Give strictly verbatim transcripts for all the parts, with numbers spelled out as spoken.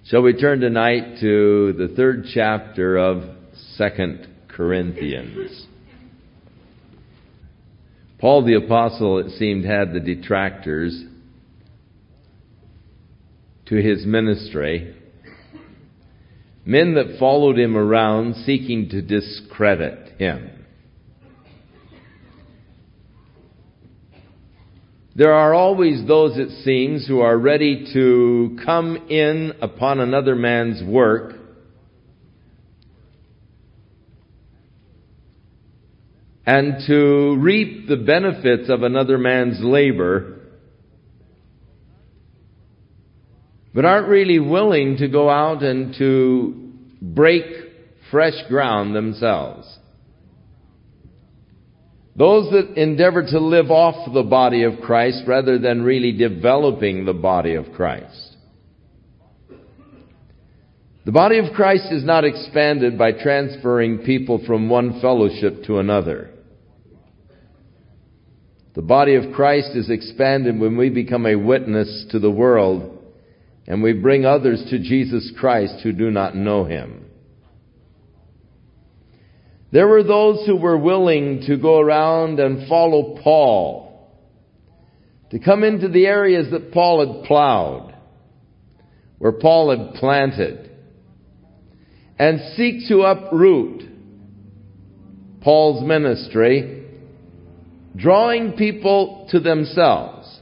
Shall we turn tonight to the third chapter of Second Corinthians? Paul the Apostle, it seemed, had the detractors to his ministry, men that followed him around seeking to discredit him. There are always those, it seems, who are ready to come in upon another man's work and to reap the benefits of another man's labor, but aren't really willing to go out and to break fresh ground themselves. Those that endeavor to live off the body of Christ rather than really developing the body of Christ. The body of Christ is not expanded by transferring people from one fellowship to another. The body of Christ is expanded when we become a witness to the world and we bring others to Jesus Christ who do not know Him. There were those who were willing to go around and follow Paul, to come into the areas that Paul had plowed, where Paul had planted, and seek to uproot Paul's ministry, drawing people to themselves,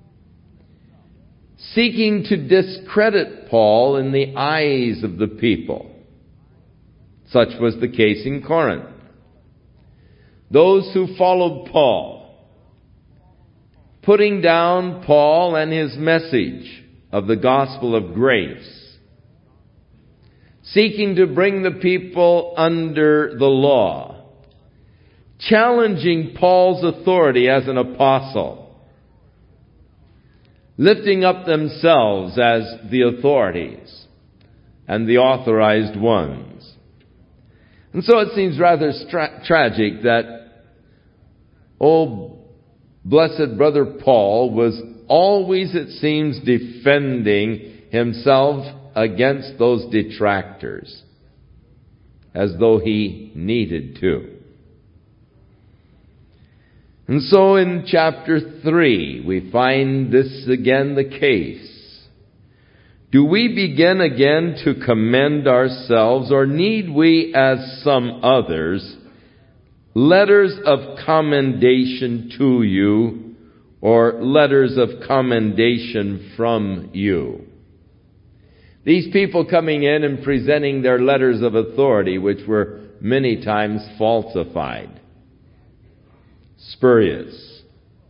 seeking to discredit Paul in the eyes of the people. Such was the case in Corinth. Those who followed Paul, putting down Paul and his message of the gospel of grace, seeking to bring the people under the law, challenging Paul's authority as an apostle, lifting up themselves as the authorities and the authorized ones. And so it seems rather stra- tragic that, oh, blessed brother Paul was always, it seems, defending himself against those detractors, as though he needed to. And so in chapter three, we find this again the case. Do we begin again to commend ourselves, or need we, as some others, letters of commendation to you, or letters of commendation from you? These people coming in and presenting their letters of authority, which were many times falsified, spurious.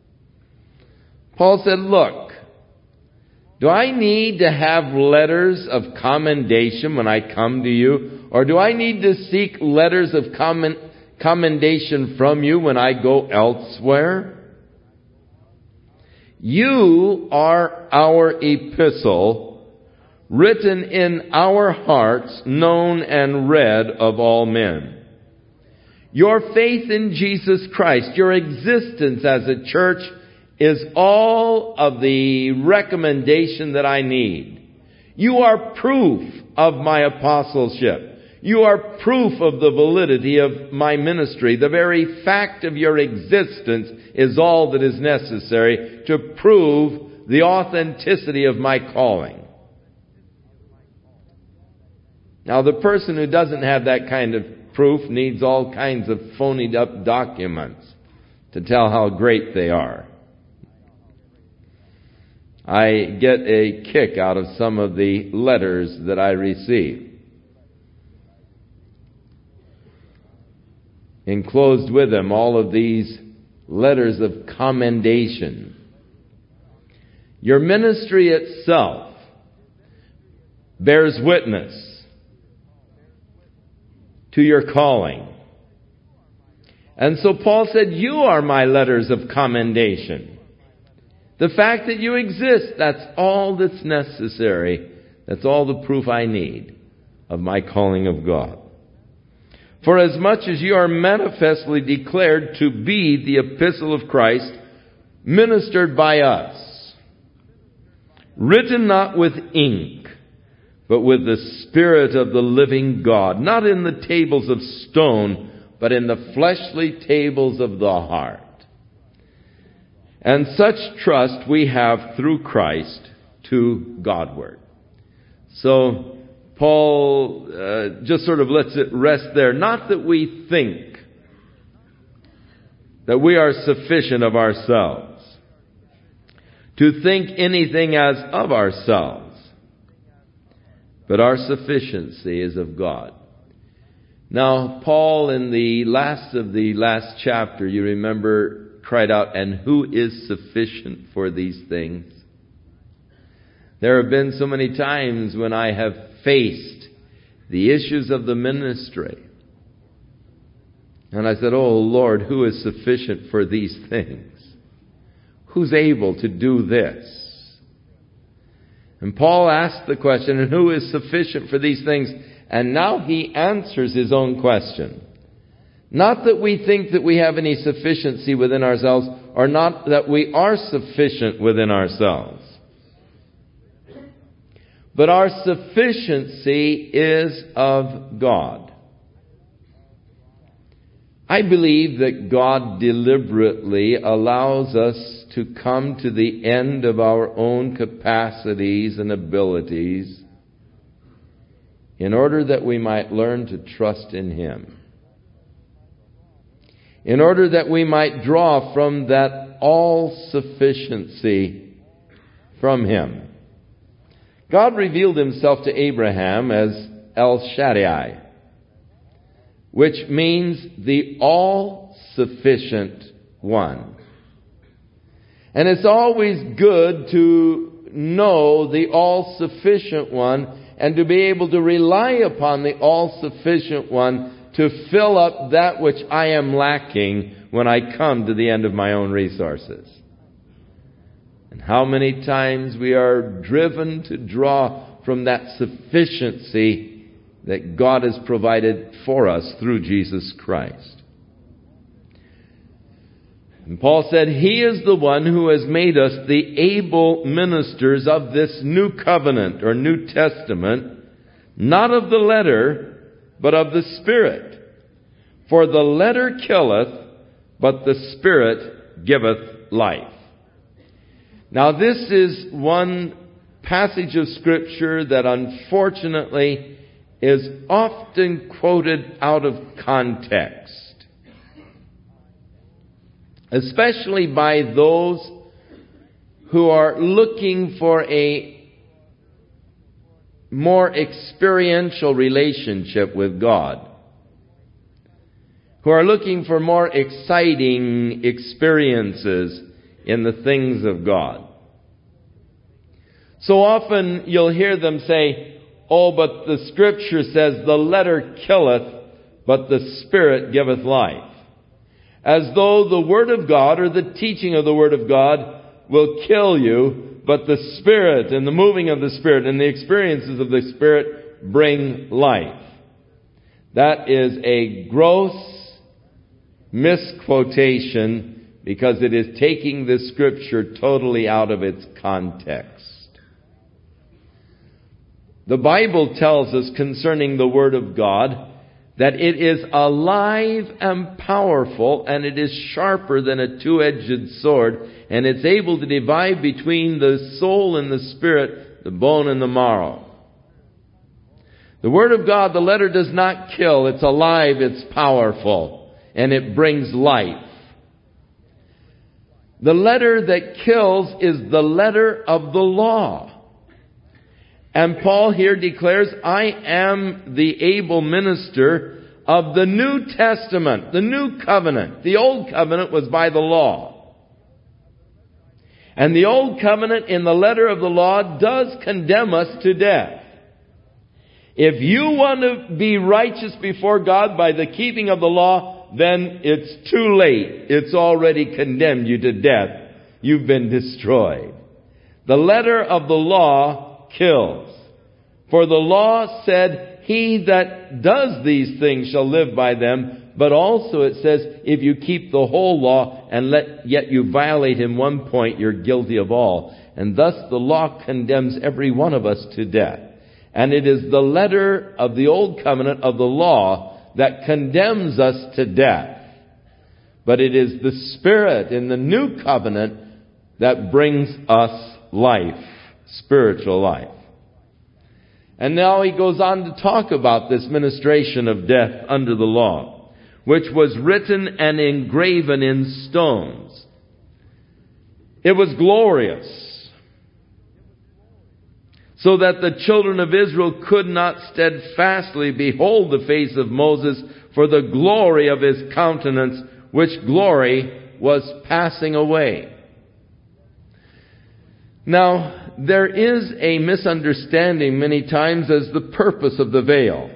Paul said, look, do I need to have letters of commendation when I come to you? Or do I need to seek letters of comment, commendation from you when I go elsewhere? You are our epistle, written in our hearts, known and read of all men. Your faith in Jesus Christ, your existence as a church, is all of the recommendation that I need. You are proof of my apostleship. You are proof of the validity of my ministry. The very fact of your existence is all that is necessary to prove the authenticity of my calling. Now, the person who doesn't have that kind of proof needs all kinds of phonied up documents to tell how great they are. I get a kick out of some of the letters that I receive. Enclosed with them, all of these letters of commendation. Your ministry itself bears witness to your calling. And so Paul said, you are my letters of commendation. The fact that you exist, that's all that's necessary. That's all the proof I need of my calling of God. For as much as you are manifestly declared to be the epistle of Christ, ministered by us, written not with ink, but with the Spirit of the living God, not in the tables of stone, but in the fleshly tables of the heart. And such trust we have through Christ to Godward. So Paul uh, just sort of lets it rest there. Not that we think that we are sufficient of ourselves, to think anything as of ourselves, but our sufficiency is of God. Now, Paul, in the last of the last chapter, you remember, cried out, "And who is sufficient for these things?" There have been so many times when I have faced the issues of the ministry. And I said, "Oh Lord, who is sufficient for these things? Who's able to do this?" And Paul asked the question, "And who is sufficient for these things?" And now he answers his own question. Not that we think that we have any sufficiency within ourselves, or not that we are sufficient within ourselves. But our sufficiency is of God. I believe that God deliberately allows us to come to the end of our own capacities and abilities in order that we might learn to trust in Him. In order that we might draw from that all-sufficiency from Him. God revealed Himself to Abraham as El Shaddai, which means the all-sufficient one. And it's always good to know the all-sufficient one and to be able to rely upon the all-sufficient one to fill up that which I am lacking when I come to the end of my own resources. And how many times we are driven to draw from that sufficiency that God has provided for us through Jesus Christ. And Paul said, He is the one who has made us the able ministers of this new covenant or New Testament, not of the letter, but of the Spirit. For the letter killeth, but the Spirit giveth life. Now this is one passage of Scripture that unfortunately is often quoted out of context, especially by those who are looking for a more experiential relationship with God, who are looking for more exciting experiences in the things of God. So often you'll hear them say, "Oh, but the Scripture says the letter killeth, but the Spirit giveth life." As though the Word of God or the teaching of the Word of God will kill you, but the Spirit and the moving of the Spirit and the experiences of the Spirit bring life. That is a gross misquotation because it is taking the Scripture totally out of its context. The Bible tells us concerning the Word of God that it is alive and powerful, and it is sharper than a two-edged sword, and it's able to divide between the soul and the spirit, the bone and the marrow. The Word of God, the letter does not kill. It's alive, it's powerful, and it brings life. The letter that kills is the letter of the law. And Paul here declares, I am the able minister of the New Testament, the New Covenant. The Old Covenant was by the law. And the Old Covenant in the letter of the law does condemn us to death. If you want to be righteous before God by the keeping of the law, then it's too late. It's already condemned you to death. You've been destroyed. The letter of the law kills. For the law said, he that does these things shall live by them. But also it says, if you keep the whole law and let, yet you violate in one point, you're guilty of all. And thus the law condemns every one of us to death. And it is the letter of the old covenant of the law that condemns us to death. But it is the Spirit in the new covenant that brings us life, spiritual life. And now he goes on to talk about this ministration of death under the law, which was written and engraven in stones. It was glorious, so that the children of Israel could not steadfastly behold the face of Moses for the glory of his countenance, which glory was passing away. Now, there is a misunderstanding many times as the purpose of the veil.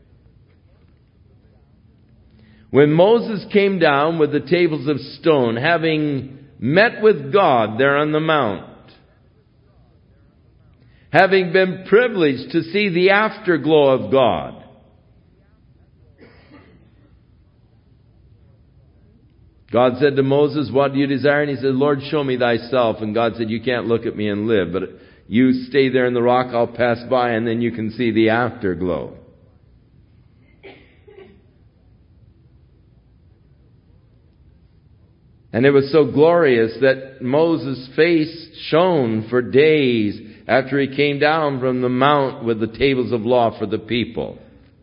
When Moses came down with the tables of stone, having met with God there on the mount, having been privileged to see the afterglow of God, God said to Moses, "What do you desire?" And he said, "Lord, show me thyself." And God said, "You can't look at me and live, but you stay there in the rock, I'll pass by, and then you can see the afterglow." And it was so glorious that Moses' face shone for days after he came down from the mount with the tables of law for the people.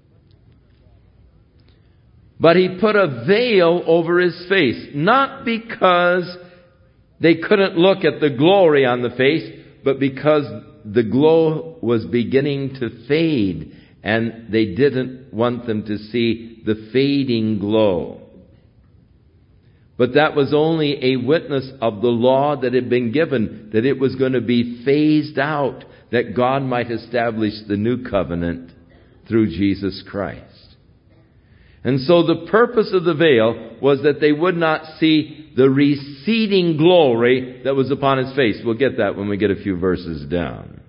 But he put a veil over his face, not because they couldn't look at the glory on the face, but because the glow was beginning to fade, and they didn't want them to see the fading glow. But that was only a witness of the law that had been given, that it was going to be phased out, that God might establish the new covenant through Jesus Christ. And so the purpose of the veil was that they would not see the receding glory that was upon his face. We'll get that when we get a few verses down.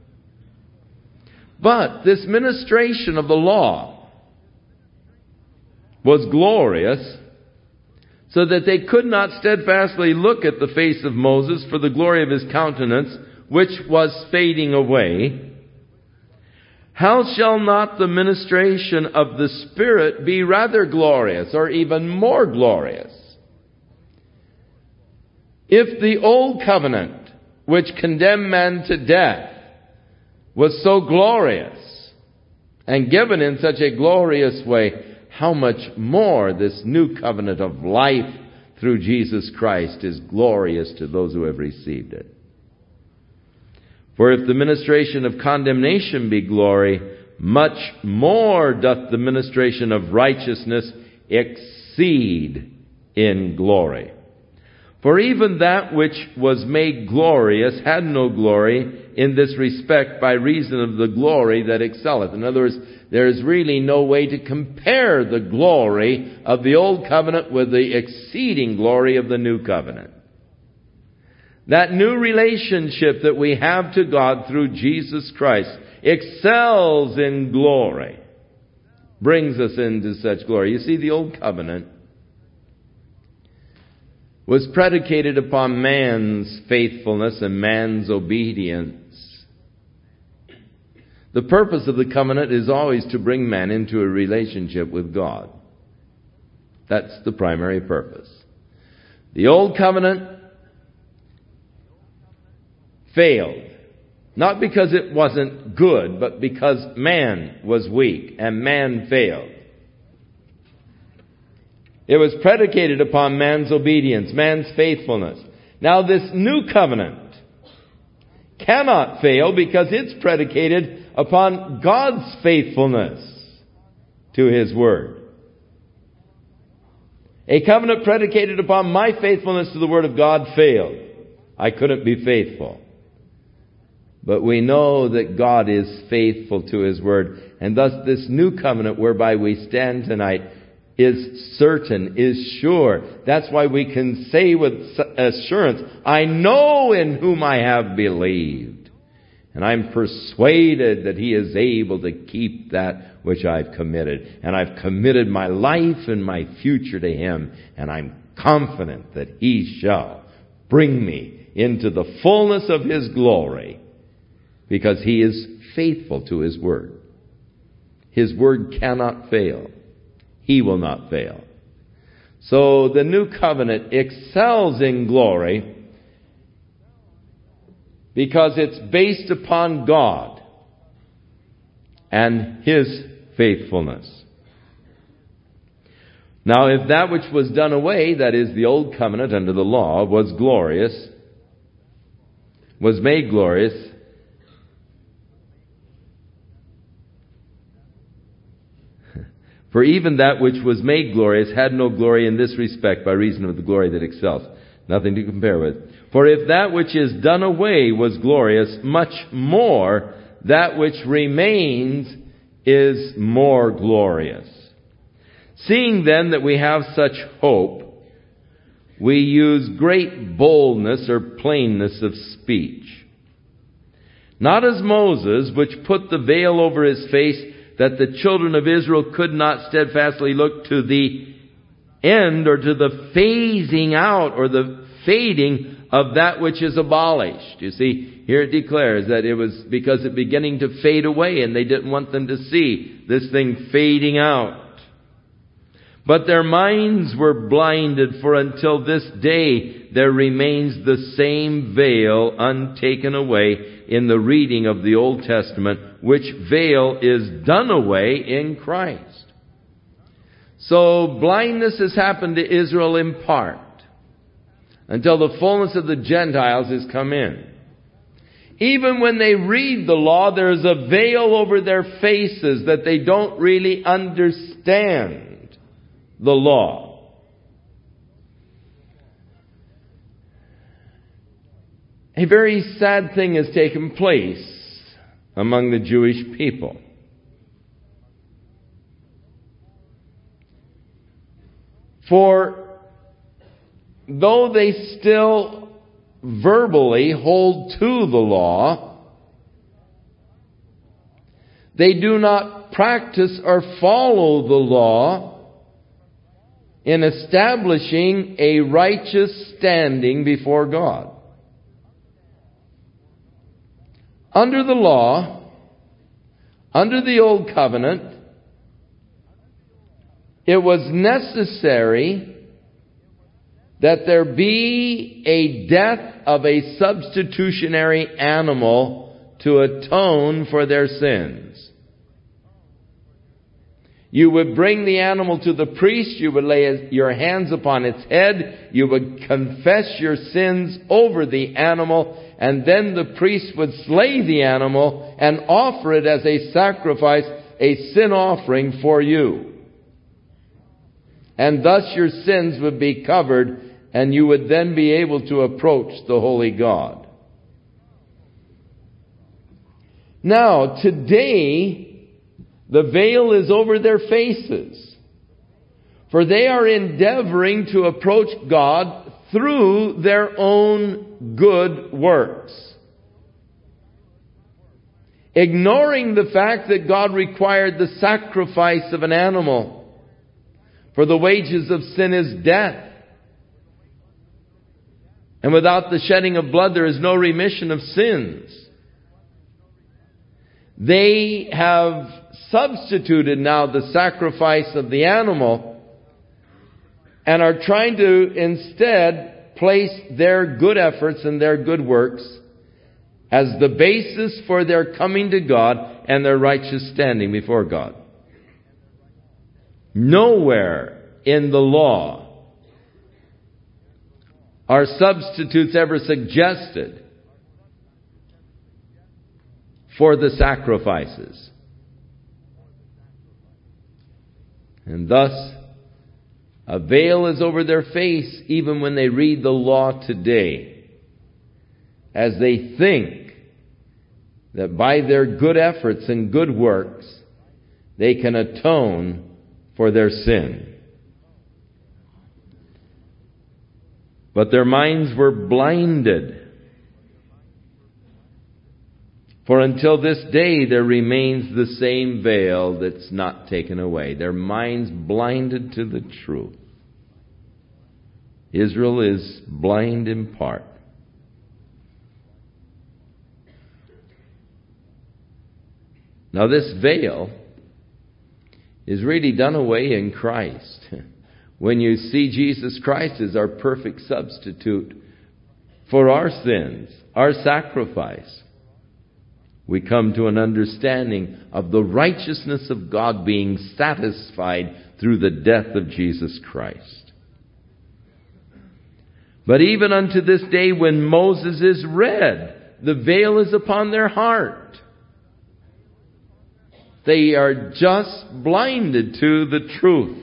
But this ministration of the law was glorious, so that they could not steadfastly look at the face of Moses for the glory of his countenance, which was fading away. How shall not the ministration of the Spirit be rather glorious, or even more glorious? If the old covenant, which condemned man to death, was so glorious and given in such a glorious way, how much more this new covenant of life through Jesus Christ is glorious to those who have received it. For if the ministration of condemnation be glory, much more doth the ministration of righteousness exceed in glory. For even that which was made glorious had no glory in this respect by reason of the glory that excelleth. In other words, there is really no way to compare the glory of the old covenant with the exceeding glory of the new covenant. That new relationship that we have to God through Jesus Christ excels in glory, brings us into such glory. You see, the old covenant was predicated upon man's faithfulness and man's obedience. The purpose of the covenant is always to bring man into a relationship with God. That's the primary purpose. The old covenant failed, not because it wasn't good, but because man was weak and man failed. It was predicated upon man's obedience, man's faithfulness. Now this new covenant cannot fail because it's predicated upon God's faithfulness to His Word. A covenant predicated upon my faithfulness to the Word of God failed. I couldn't be faithful. But we know that God is faithful to His Word. And thus this new covenant whereby we stand tonight is certain, is sure. That's why we can say with assurance, I know in whom I have believed. And I'm persuaded that He is able to keep that which I've committed. And I've committed my life and my future to Him. And I'm confident that He shall bring me into the fullness of His glory, because He is faithful to His Word. His Word cannot fail. He will not fail. So the new covenant excels in glory because it's based upon God and His faithfulness. Now, if that which was done away, that is, the old covenant under the law, was glorious, was made glorious, for even that which was made glorious had no glory in this respect by reason of the glory that excels. Nothing to compare with. For if that which is done away was glorious, much more that which remains is more glorious. Seeing then that we have such hope, we use great boldness or plainness of speech. Not as Moses, which put the veil over his face, that the children of Israel could not steadfastly look to the end or to the phasing out or the fading of that which is abolished. You see, here it declares that it was because it beginning to fade away and they didn't want them to see this thing fading out. But their minds were blinded, for until this day there remains the same veil untaken away in the reading of the Old Testament, which veil is done away in Christ. So blindness has happened to Israel in part, until the fullness of the Gentiles has come in. Even when they read the law, there is a veil over their faces that they don't really understand the law. A very sad thing has taken place among the Jewish people. For though they still verbally hold to the law, they do not practice or follow the law in establishing a righteous standing before God. Under the law, under the Old Covenant, it was necessary that there be a death of a substitutionary animal to atone for their sins. You would bring the animal to the priest, you would lay your hands upon its head, you would confess your sins over the animal, and then the priest would slay the animal and offer it as a sacrifice, a sin offering for you. And thus your sins would be covered, and you would then be able to approach the holy God. Now, today, the veil is over their faces, for they are endeavoring to approach God through their own good works, ignoring the fact that God required the sacrifice of an animal, for the wages of sin is death. And without the shedding of blood, there is no remission of sins. They have substituted now the sacrifice of the animal and are trying to instead place their good efforts and their good works as the basis for their coming to God and their righteous standing before God. Nowhere in the law are substitutes ever suggested for the sacrifices. And thus, a veil is over their face even when they read the law today, as they think that by their good efforts and good works, they can atone for their sin. But their minds were blinded. For until this day there remains the same veil that's not taken away. Their minds blinded to the truth. Israel is blind in part. Now this veil is really done away in Christ. When you see Jesus Christ as our perfect substitute for our sins, our sacrifice, we come to an understanding of the righteousness of God being satisfied through the death of Jesus Christ. But even unto this day when Moses is read, the veil is upon their heart. They are just blinded to the truth.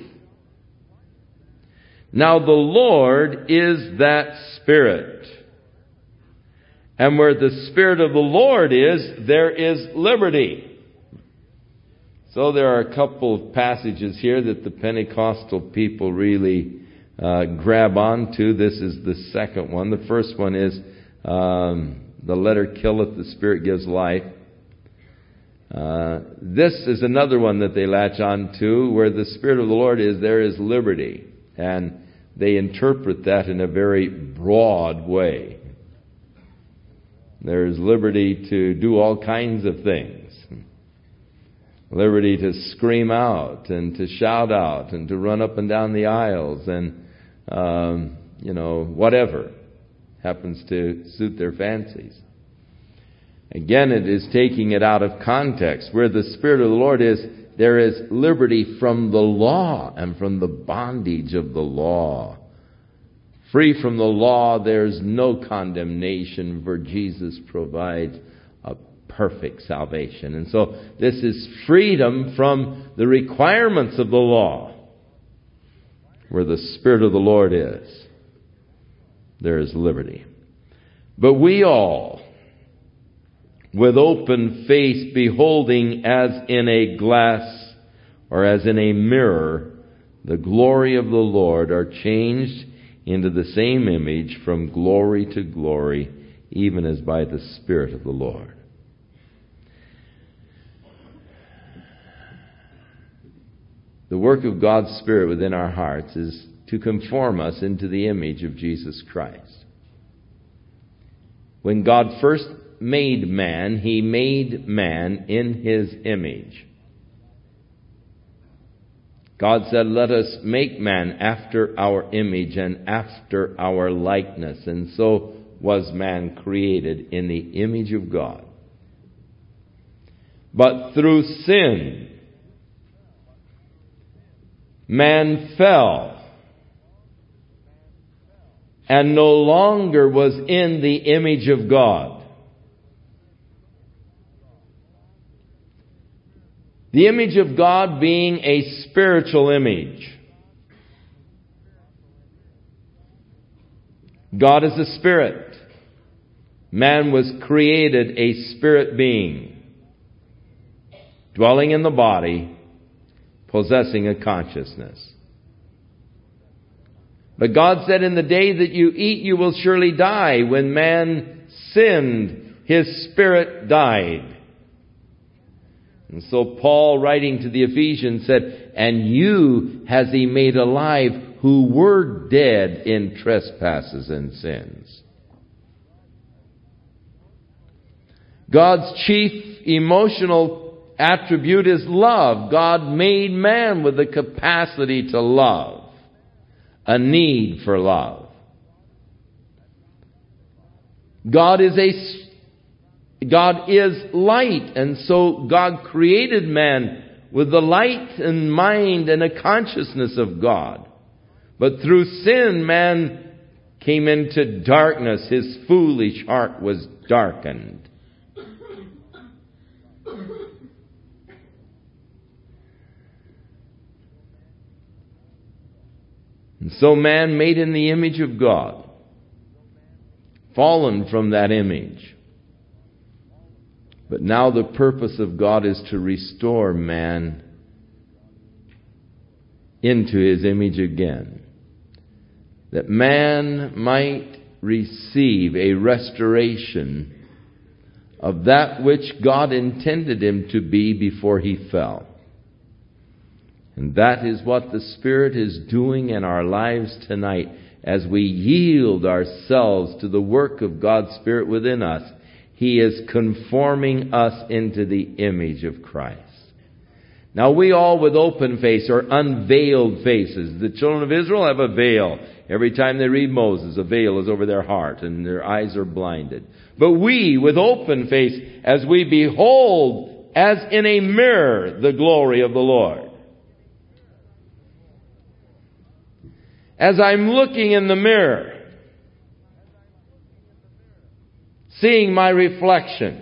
Now the Lord is that Spirit. And where the Spirit of the Lord is, there is liberty. So there are a couple of passages here that the Pentecostal people really uh, grab onto. This is the second one. The first one is, um, the letter killeth, the Spirit gives life. Uh, this is another one that they latch on to. Where the Spirit of the Lord is, there is liberty. And they interpret that in a very broad way. There is liberty to do all kinds of things. Liberty to scream out and to shout out and to run up and down the aisles and, um, you know, whatever happens to suit their fancies. Again, it is taking it out of context. Where the Spirit of the Lord is, there is liberty from the law and from the bondage of the law. Free from the law, there's no condemnation, for Jesus provides a perfect salvation. And so this is freedom from the requirements of the law. Where the Spirit of the Lord is, there is liberty. But we all, with open face, beholding as in a glass or as in a mirror the glory of the Lord, are changed into the same image from glory to glory, even as by the Spirit of the Lord. The work of God's Spirit within our hearts is to conform us into the image of Jesus Christ. When God first made man, He made man in His image. God said, let us make man after our image and after our likeness. And so was man created in the image of God. But through sin, man fell and no longer was in the image of God. The image of God being a spiritual image. God is a spirit. Man was created a spirit being, dwelling in the body, possessing a consciousness. But God said, in the day that you eat, you will surely die. When man sinned, his spirit died. And so Paul, writing to the Ephesians, said, and you has He made alive who were dead in trespasses and sins. God's chief emotional attribute is love. God made man with the capacity to love, a need for love. God is a God is light, and so God created man with the light and mind and a consciousness of God. But through sin, man came into darkness. His foolish heart was darkened. And so man, made in the image of God, fallen from that image. But now the purpose of God is to restore man into His image again. That man might receive a restoration of that which God intended him to be before he fell. And that is what the Spirit is doing in our lives tonight as we yield ourselves to the work of God's Spirit within us. He is conforming us into the image of Christ. Now we all with open face or unveiled faces. The children of Israel have a veil. Every time they read Moses, a veil is over their heart and their eyes are blinded. But we with open face, as we behold as in a mirror the glory of the Lord. As I'm looking in the mirror, seeing my reflection,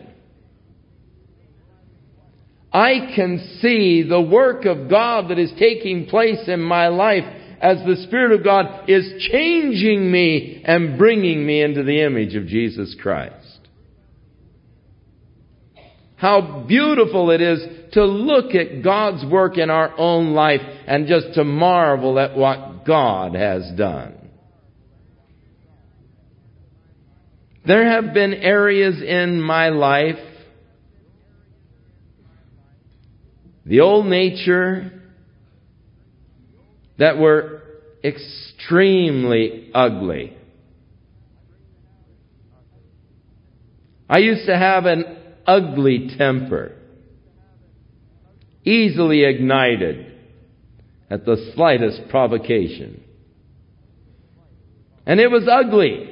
I can see the work of God that is taking place in my life as the Spirit of God is changing me and bringing me into the image of Jesus Christ. How beautiful it is to look at God's work in our own life and just to marvel at what God has done. There have been areas in my life, the old nature, that were extremely ugly. I used to have an ugly temper, easily ignited at the slightest provocation. And it was ugly.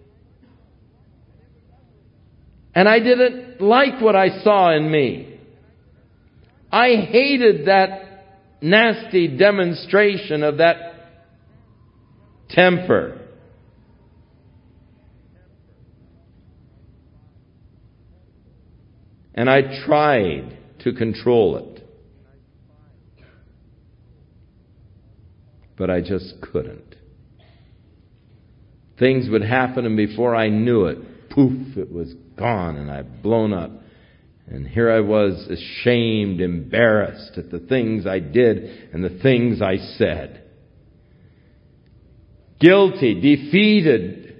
And I didn't like what I saw in me. I hated that nasty demonstration of that temper. And I tried to control it. But I just couldn't. Things would happen, and before I knew it, poof, it was gone, and I'd blown up. And here I was, ashamed, embarrassed at the things I did and the things I said. Guilty, defeated.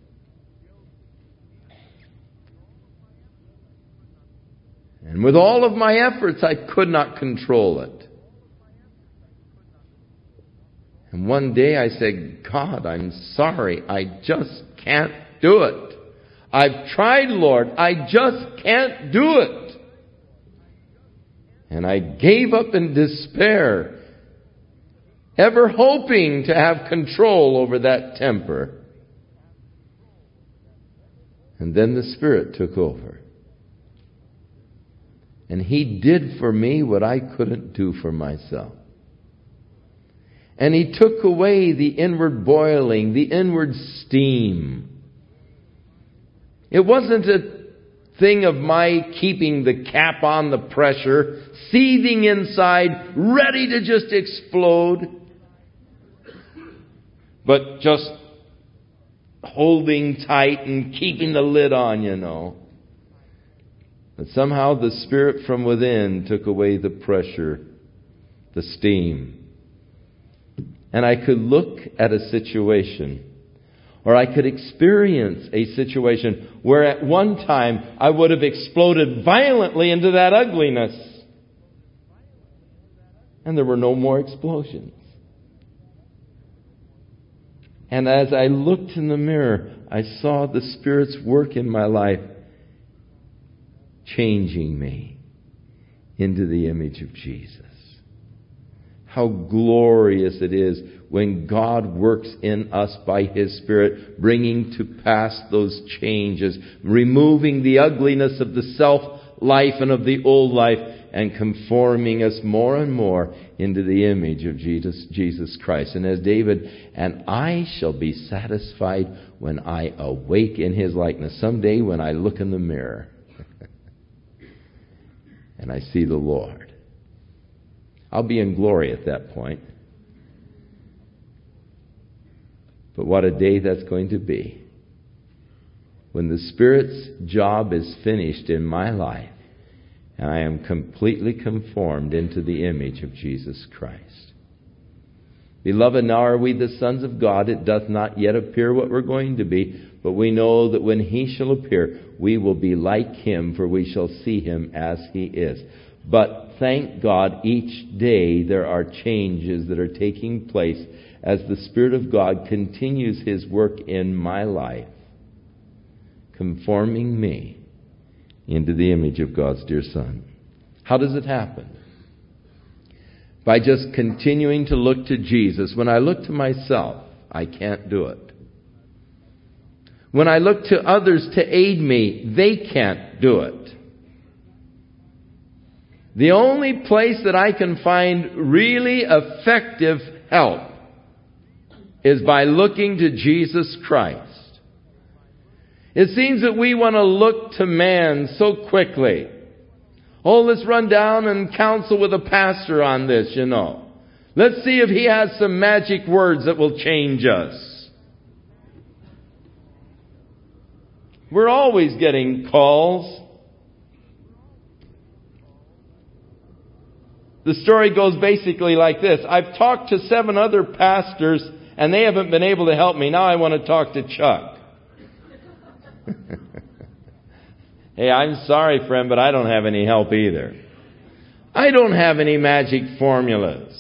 And with all of my efforts, I could not control it. And one day I said, God, I'm sorry. I just can't do it. I've tried, Lord. I just can't do it. And I gave up in despair, ever hoping to have control over that temper. And then the Spirit took over. And He did for me what I couldn't do for myself. And He took away the inward boiling, the inward steam. It wasn't a thing of my keeping the cap on the pressure, seething inside, ready to just explode, but just holding tight and keeping the lid on, you know. But somehow the Spirit from within took away the pressure, the steam. And I could look at a situation, or I could experience a situation where at one time I would have exploded violently into that ugliness. And there were no more explosions. And as I looked in the mirror, I saw the Spirit's work in my life, changing me into the image of Jesus. How glorious it is when God works in us by His Spirit, bringing to pass those changes, removing the ugliness of the self-life and of the old life, and conforming us more and more into the image of Jesus, Jesus Christ. And as David, and I shall be satisfied when I awake in His likeness. Someday when I look in the mirror and I see the Lord, I'll be in glory at that point. But what a day that's going to be when the Spirit's job is finished in my life and I am completely conformed into the image of Jesus Christ. Beloved, now are we the sons of God? It doth not yet appear what we're going to be, but we know that when He shall appear, we will be like Him, for we shall see Him as He is. But thank God, each day there are changes that are taking place as the Spirit of God continues His work in my life, conforming me into the image of God's dear Son. How does it happen? By just continuing to look to Jesus. When I look to myself, I can't do it. When I look to others to aid me, they can't do it. The only place that I can find really effective help is by looking to Jesus Christ. It seems that we want to look to man so quickly. Oh, let's run down and counsel with a pastor on this, you know. Let's see if he has some magic words that will change us. We're always getting calls. The story goes basically like this. I've talked to seven other pastors and they haven't been able to help me. Now I want to talk to Chuck. Hey, I'm sorry, friend, but I don't have any help either. I don't have any magic formulas.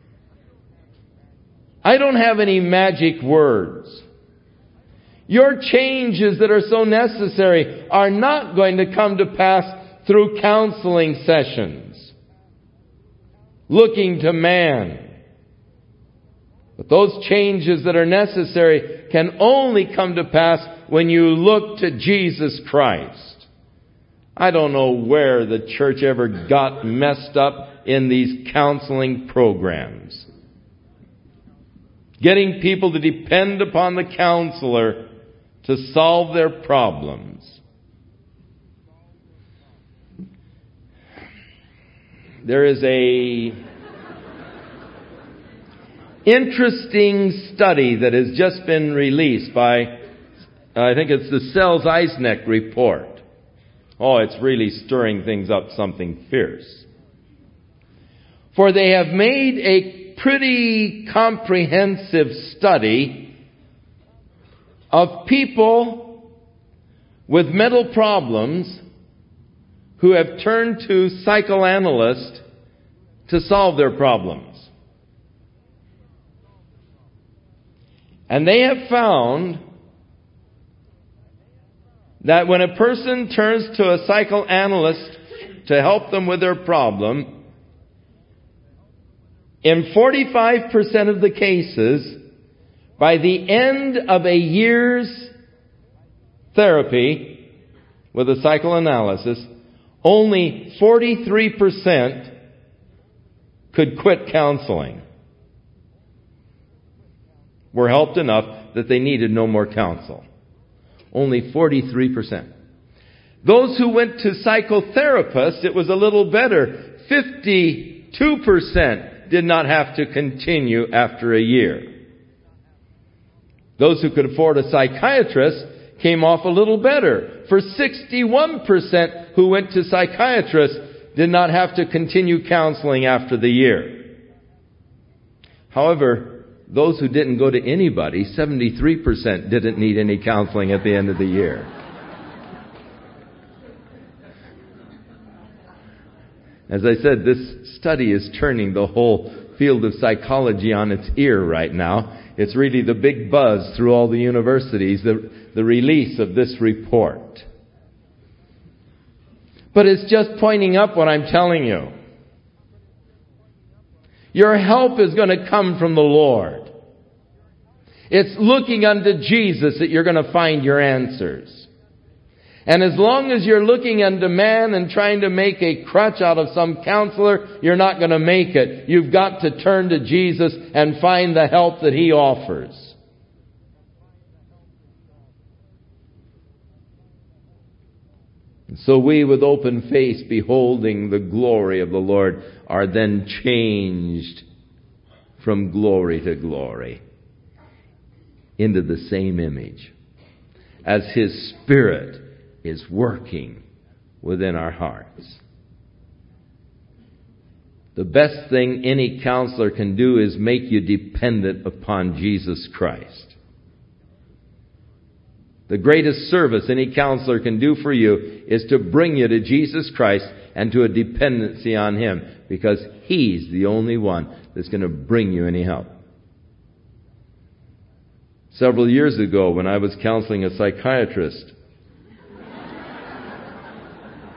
I don't have any magic words. Your changes that are so necessary are not going to come to pass through counseling sessions, looking to man. But those changes that are necessary can only come to pass when you look to Jesus Christ. I don't know where the church ever got messed up in these counseling programs. Getting people to depend upon the counselor to solve their problems. There is a interesting study that has just been released by, I think it's the Sells-Eisner report. Oh, it's really stirring things up something fierce. For they have made a pretty comprehensive study of people with mental problems who have turned to psychoanalysts to solve their problems. And they have found that when a person turns to a psychoanalyst to help them with their problem, in forty-five percent of the cases, by the end of a year's therapy with a psychoanalysis, only forty-three percent could quit counseling. Were helped enough that they needed no more counsel. Only forty-three percent. Those who went to psychotherapists, it was a little better. fifty-two percent did not have to continue after a year. Those who could afford a psychiatrist came off a little better. For sixty-one percent who went to psychiatrists did not have to continue counseling after the year. However, those who didn't go to anybody, seventy-three percent didn't need any counseling at the end of the year. As I said, this study is turning the whole field of psychology on its ear right now. It's really the big buzz through all the universities, the, the release of this report. But it's just pointing up what I'm telling you. Your help is going to come from the Lord. It's looking unto Jesus that you're going to find your answers. And as long as you're looking unto man and trying to make a crutch out of some counselor, you're not going to make it. You've got to turn to Jesus and find the help that He offers. And so we, with open face, beholding the glory of the Lord, are then changed from glory to glory into the same image as His Spirit is working within our hearts. The best thing any counselor can do is make you dependent upon Jesus Christ. The greatest service any counselor can do for you is to bring you to Jesus Christ and to a dependency on Him, because He's the only one that's going to bring you any help. Several years ago, when I was counseling a psychiatrist,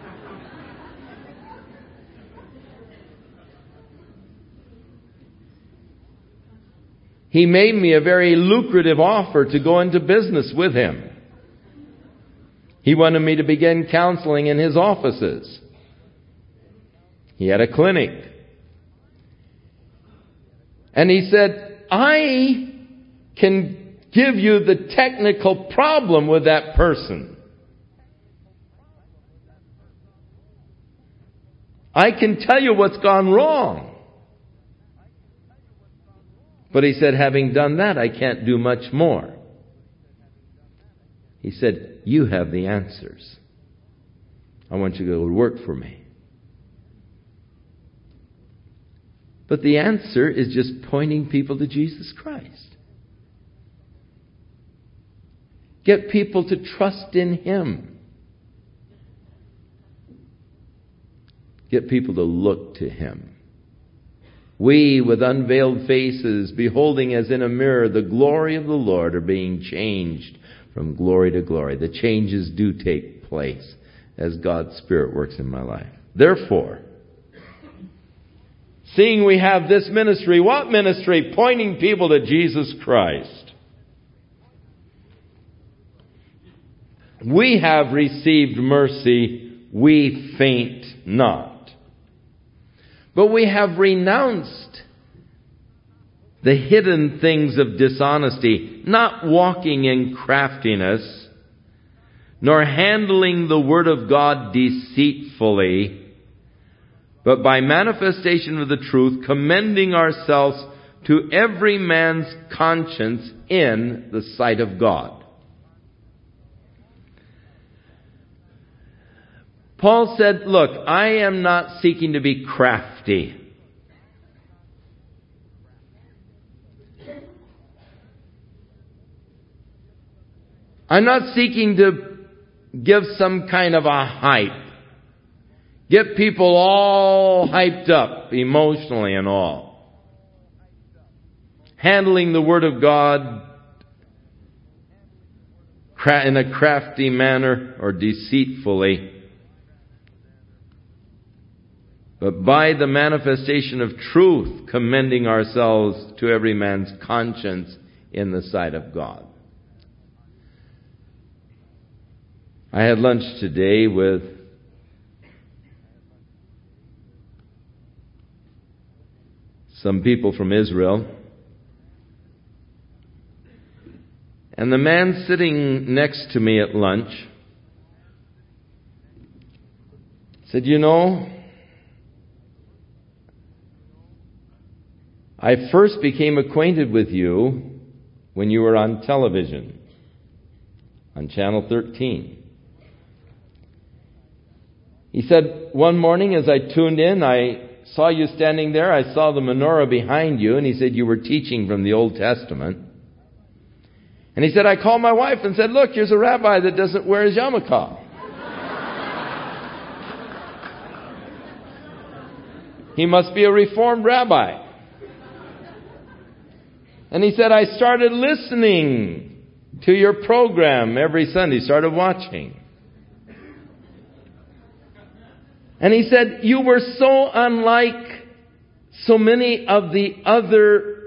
He made me a very lucrative offer to go into business with him. He wanted me to begin counseling in his offices. He had a clinic. And he said, I can give you the technical problem with that person. I can tell you what's gone wrong. But he said, having done that, I can't do much more. He said, you have the answers. I want you to go to work for me. But the answer is just pointing people to Jesus Christ. Get people to trust in Him. Get people to look to Him. We, with unveiled faces, beholding as in a mirror the glory of the Lord, are being changed from glory to glory. The changes do take place as God's Spirit works in my life. Therefore, seeing we have this ministry, what ministry? Pointing people to Jesus Christ. We have received mercy, we faint not. But we have renounced the hidden things of dishonesty, not walking in craftiness, nor handling the word of God deceitfully, but by manifestation of the truth, commending ourselves to every man's conscience in the sight of God. Paul said, look, I am not seeking to be crafty. I'm not seeking to give some kind of a hype. Get people all hyped up emotionally and all. Handling the Word of God in a crafty manner or deceitfully. But by the manifestation of truth, commending ourselves to every man's conscience in the sight of God. I had lunch today with some people from Israel. And the man sitting next to me at lunch said, you know, I first became acquainted with you when you were on television, on Channel thirteen. He said, one morning as I tuned in, I saw you standing there. I saw the menorah behind you, and he said you were teaching from the Old Testament. And he said, I called my wife and said, look, here's a rabbi that doesn't wear his yarmulke. He must be a Reformed rabbi. And he said, I started listening to your program every Sunday, started watching. And he said, you were so unlike so many of the other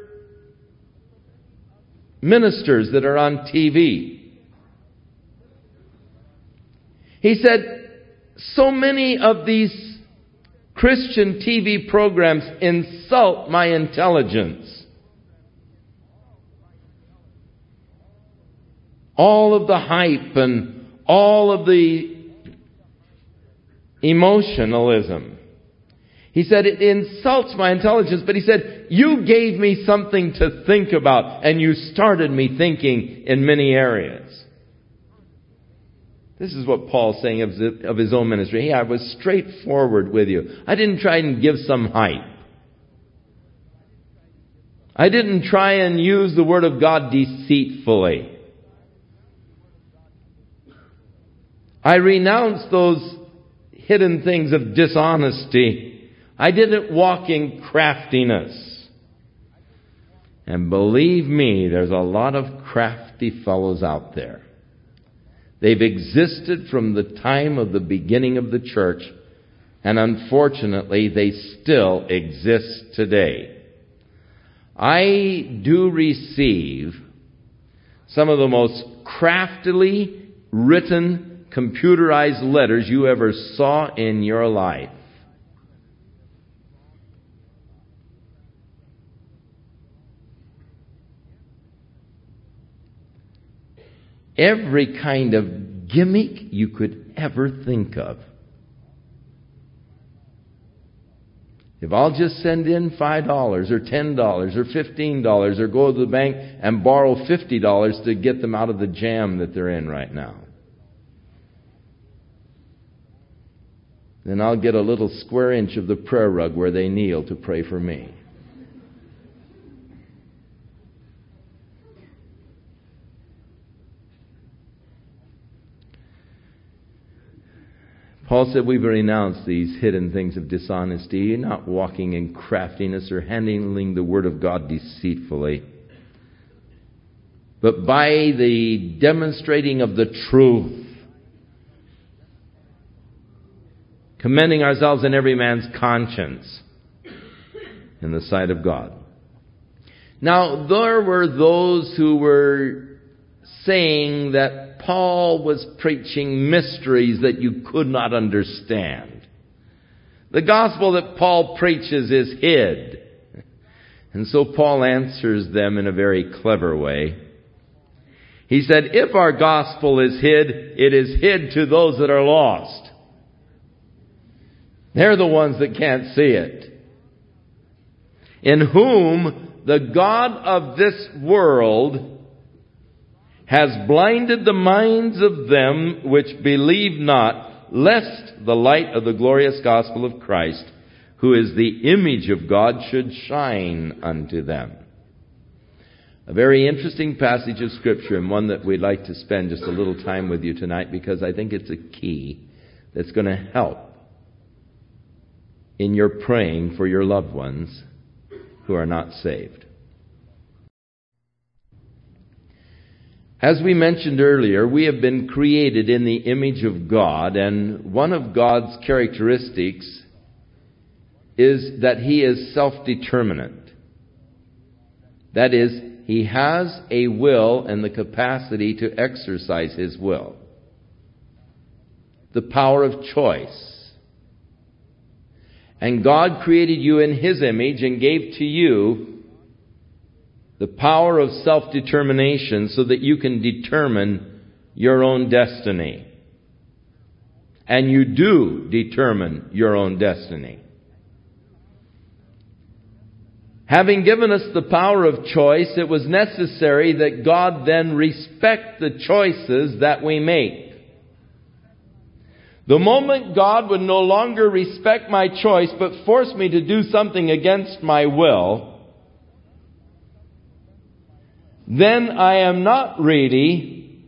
ministers that are on T V. He said, so many of these Christian T V programs insult my intelligence. All of the hype and all of the emotionalism. He said, it insults my intelligence, but he said, you gave me something to think about, and you started me thinking in many areas. This is what Paul's saying of his, of his own ministry. Hey, I was straightforward with you. I didn't try and give some hype. I didn't try and use the Word of God deceitfully. I renounced those hidden things of dishonesty. I didn't walk in craftiness. And believe me, there's a lot of crafty fellows out there. They've existed from the time of the beginning of the church, and unfortunately, they still exist today. I do receive some of the most craftily written, computerized letters you ever saw in your life. Every kind of gimmick you could ever think of. If I'll just send in five dollars or ten dollars or fifteen dollars or go to the bank and borrow fifty dollars to get them out of the jam that they're in right now, then I'll get a little square inch of the prayer rug where they kneel to pray for me. Paul said we've renounced these hidden things of dishonesty, not walking in craftiness or handling the Word of God deceitfully, but by the demonstrating of the truth, commending ourselves in every man's conscience in the sight of God. Now, there were those who were saying that Paul was preaching mysteries that you could not understand. The gospel that Paul preaches is hid. And so Paul answers them in a very clever way. He said, if our gospel is hid, it is hid to those that are lost. They're the ones that can't see it. In whom the God of this world has blinded the minds of them which believe not, lest the light of the glorious gospel of Christ, who is the image of God, should shine unto them. A very interesting passage of Scripture, and one that we'd like to spend just a little time with you tonight, because I think it's a key that's going to help in your praying for your loved ones who are not saved. As we mentioned earlier, we have been created in the image of God, and one of God's characteristics is that He is self-determinate. That is, He has a will and the capacity to exercise His will. The power of choice. And God created you in His image and gave to you the power of self-determination so that you can determine your own destiny. And you do determine your own destiny. Having given us the power of choice, it was necessary that God then respect the choices that we make. The moment God would no longer respect my choice but force me to do something against my will, then I am not really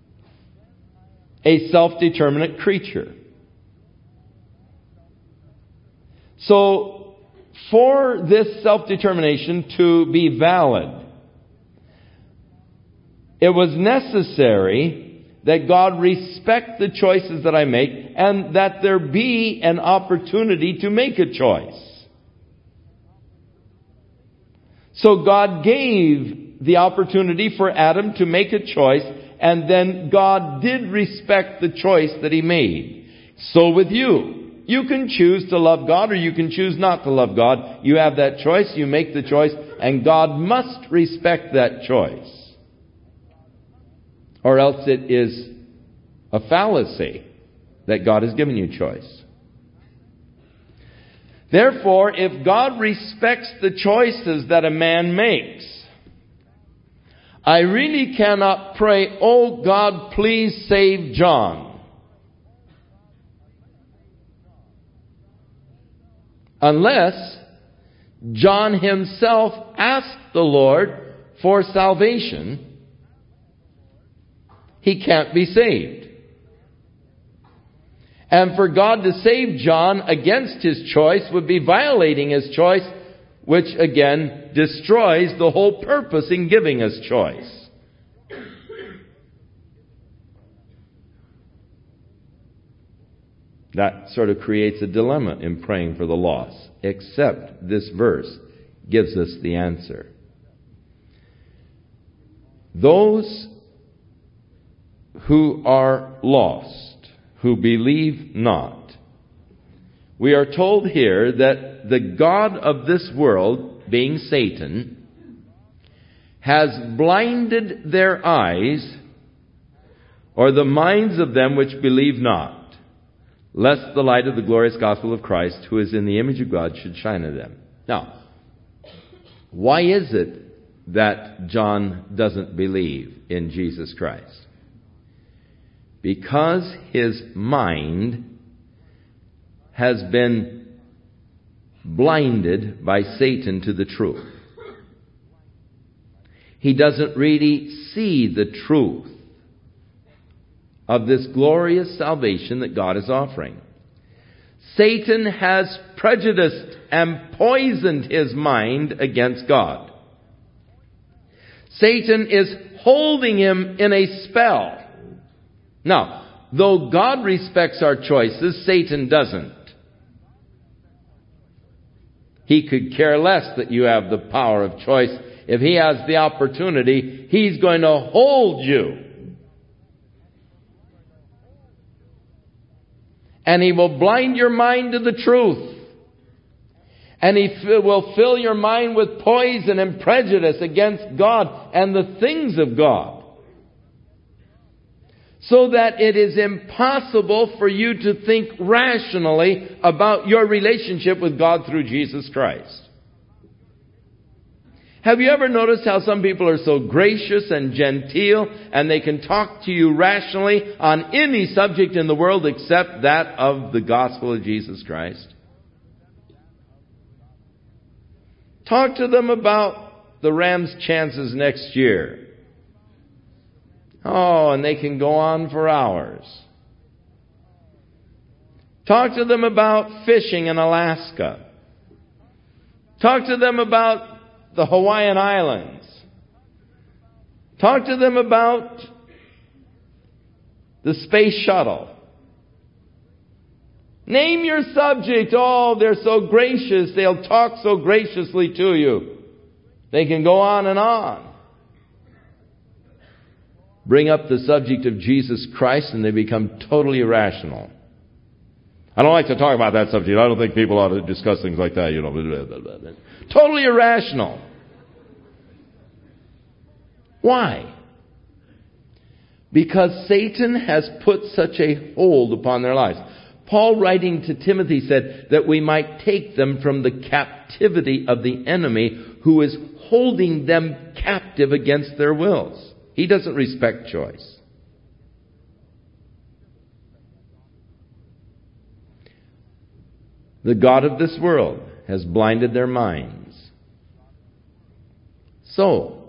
a self-determinate creature. So, for this self-determination to be valid, it was necessary that God respect the choices that I make and that there be an opportunity to make a choice. So God gave the opportunity for Adam to make a choice, and then God did respect the choice that he made. So with you, you can choose to love God or you can choose not to love God. You have that choice, you make the choice, and God must respect that choice. Or else it is a fallacy that God has given you choice. Therefore, if God respects the choices that a man makes, I really cannot pray, "Oh God, please save John," unless John himself asked the Lord for salvation. He can't be saved. And for God to save John against his choice would be violating his choice, which again destroys the whole purpose in giving us choice. That sort of creates a dilemma in praying for the lost, except this verse gives us the answer. Those who are lost, who believe not. We are told here that the god of this world, being Satan, has blinded their eyes, or the minds of them which believe not, lest the light of the glorious gospel of Christ, who is in the image of God, should shine on them. Now, why is it that John doesn't believe in Jesus Christ? Because his mind has been blinded by Satan to the truth. He doesn't really see the truth of this glorious salvation that God is offering. Satan has prejudiced and poisoned his mind against God. Satan is holding him in a spell. Now, though God respects our choices, Satan doesn't. He could care less that you have the power of choice. If he has the opportunity, he's going to hold you. And he will blind your mind to the truth. And he f- will fill your mind with poison and prejudice against God and the things of God. So that it is impossible for you to think rationally about your relationship with God through Jesus Christ. Have you ever noticed how some people are so gracious and genteel and they can talk to you rationally on any subject in the world except that of the gospel of Jesus Christ? Talk to them about the Rams' chances next year. Oh, and they can go on for hours. Talk to them about fishing in Alaska. Talk to them about the Hawaiian Islands. Talk to them about the space shuttle. Name your subject. Oh, they're so gracious. They'll talk so graciously to you. They can go on and on. Bring up the subject of Jesus Christ and they become totally irrational. I don't like to talk about that subject. I don't think people ought to discuss things like that, you know. Blah, blah, blah, blah. Totally irrational. Why? Because Satan has put such a hold upon their lives. Paul, writing to Timothy, said that we might take them from the captivity of the enemy who is holding them captive against their wills. He doesn't respect choice. The god of this world has blinded their minds. So,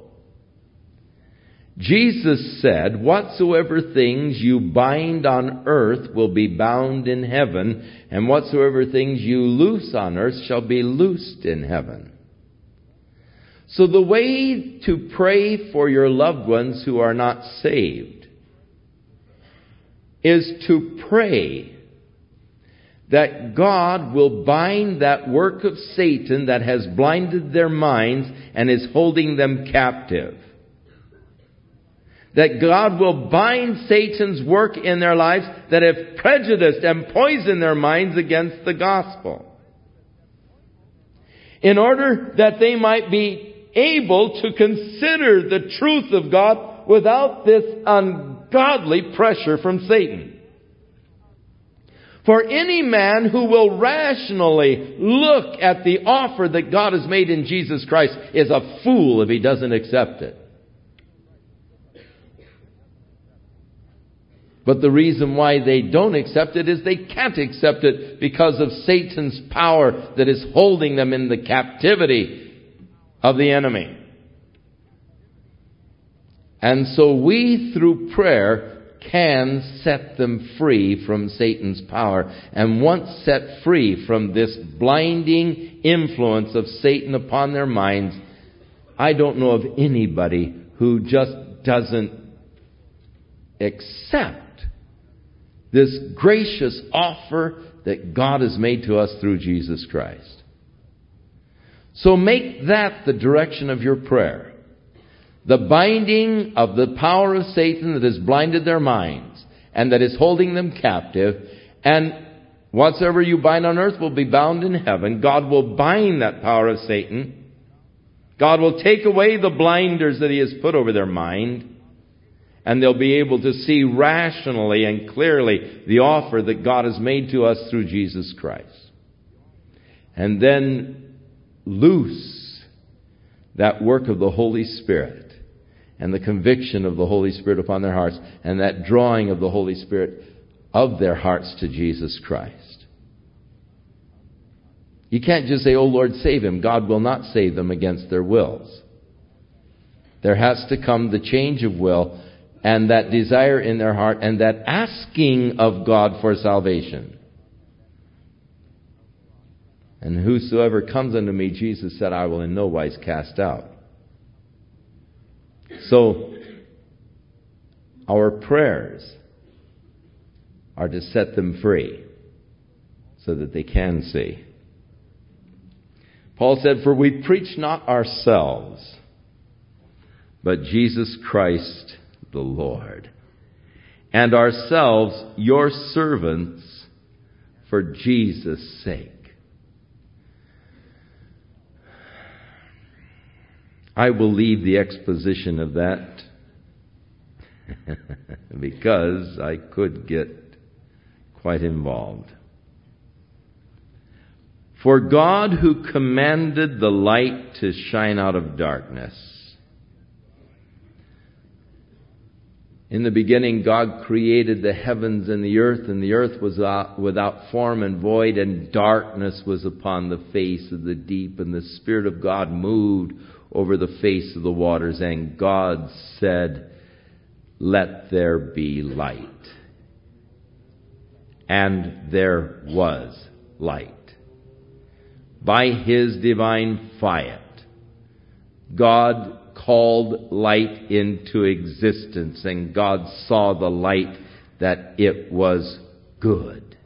Jesus said, whatsoever things you bind on earth will be bound in heaven, and whatsoever things you loose on earth shall be loosed in heaven. So the way to pray for your loved ones who are not saved is to pray that God will bind that work of Satan that has blinded their minds and is holding them captive. That God will bind Satan's work in their lives that have prejudiced and poisoned their minds against the gospel. In order that they might be able to consider the truth of God without this ungodly pressure from Satan. For any man who will rationally look at the offer that God has made in Jesus Christ is a fool if he doesn't accept it. But the reason why they don't accept it is they can't accept it because of Satan's power that is holding them in the captivity of the enemy. And so we, through prayer, can set them free from Satan's power. And once set free from this blinding influence of Satan upon their minds, I don't know of anybody who just doesn't accept this gracious offer that God has made to us through Jesus Christ. So make that the direction of your prayer. The binding of the power of Satan that has blinded their minds and that is holding them captive. And whatsoever you bind on earth will be bound in heaven. God will bind that power of Satan. God will take away the blinders that He has put over their mind. And they'll be able to see rationally and clearly the offer that God has made to us through Jesus Christ. And then loose that work of the Holy Spirit and the conviction of the Holy Spirit upon their hearts and that drawing of the Holy Spirit of their hearts to Jesus Christ. You can't just say, "Oh Lord, save him." God will not save them against their wills. There has to come the change of will and that desire in their heart and that asking of God for salvation. And whosoever comes unto me, Jesus said, I will in no wise cast out. So, our prayers are to set them free so that they can see. Paul said, "For we preach not ourselves, but Jesus Christ the Lord, and ourselves your servants for Jesus' sake." I will leave the exposition of that because I could get quite involved. For God who commanded the light to shine out of darkness. In the beginning, God created the heavens and the earth, and the earth was without form and void, and darkness was upon the face of the deep, and the Spirit of God moved over the face of the waters, and God said, "Let there be light." And there was light. By His divine fiat, God called light into existence, and God saw the light that it was good.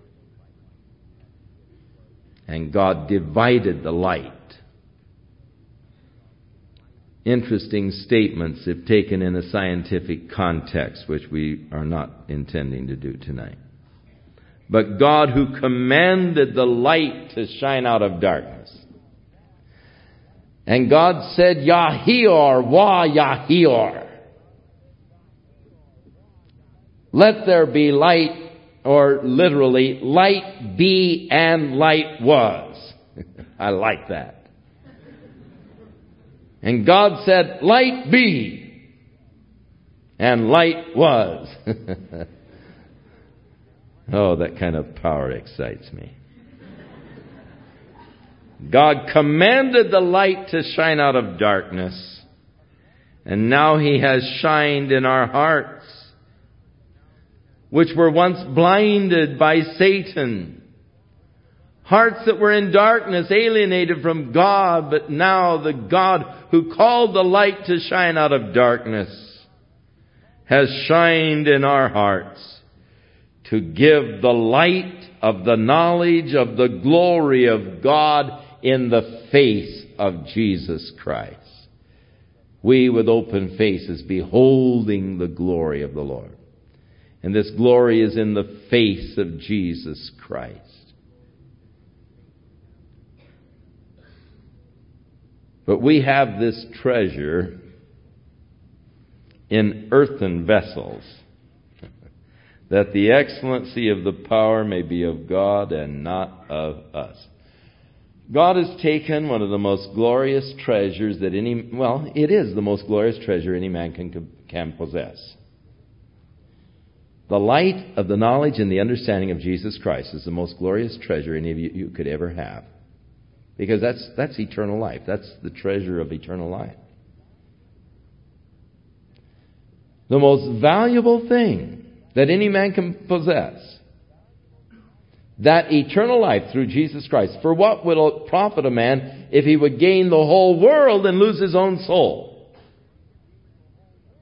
And God divided the light. Interesting statements if taken in a scientific context, which we are not intending to do tonight. But God who commanded the light to shine out of darkness. And God said, Yahior, wa Yahior. Let there be light, or literally, light be, and light was. I like that. And God said, light be, and light was. Oh, that kind of power excites me. God commanded the light to shine out of darkness, and now He has shined in our hearts, which were once blinded by Satan. Hearts that were in darkness, alienated from God, but now the God who called the light to shine out of darkness has shined in our hearts to give the light of the knowledge of the glory of God in the face of Jesus Christ. We with open faces beholding the glory of the Lord. And this glory is in the face of Jesus Christ. But we have this treasure in earthen vessels, that the excellency of the power may be of God and not of us. God has taken one of the most glorious treasures that any, well, it is the most glorious treasure any man can, can possess. The light of the knowledge and the understanding of Jesus Christ is the most glorious treasure any of you, you could ever have. Because that's, that's eternal life. That's the treasure of eternal life. The most valuable thing that any man can possess, that eternal life through Jesus Christ. For what would it profit a man if he would gain the whole world and lose his own soul?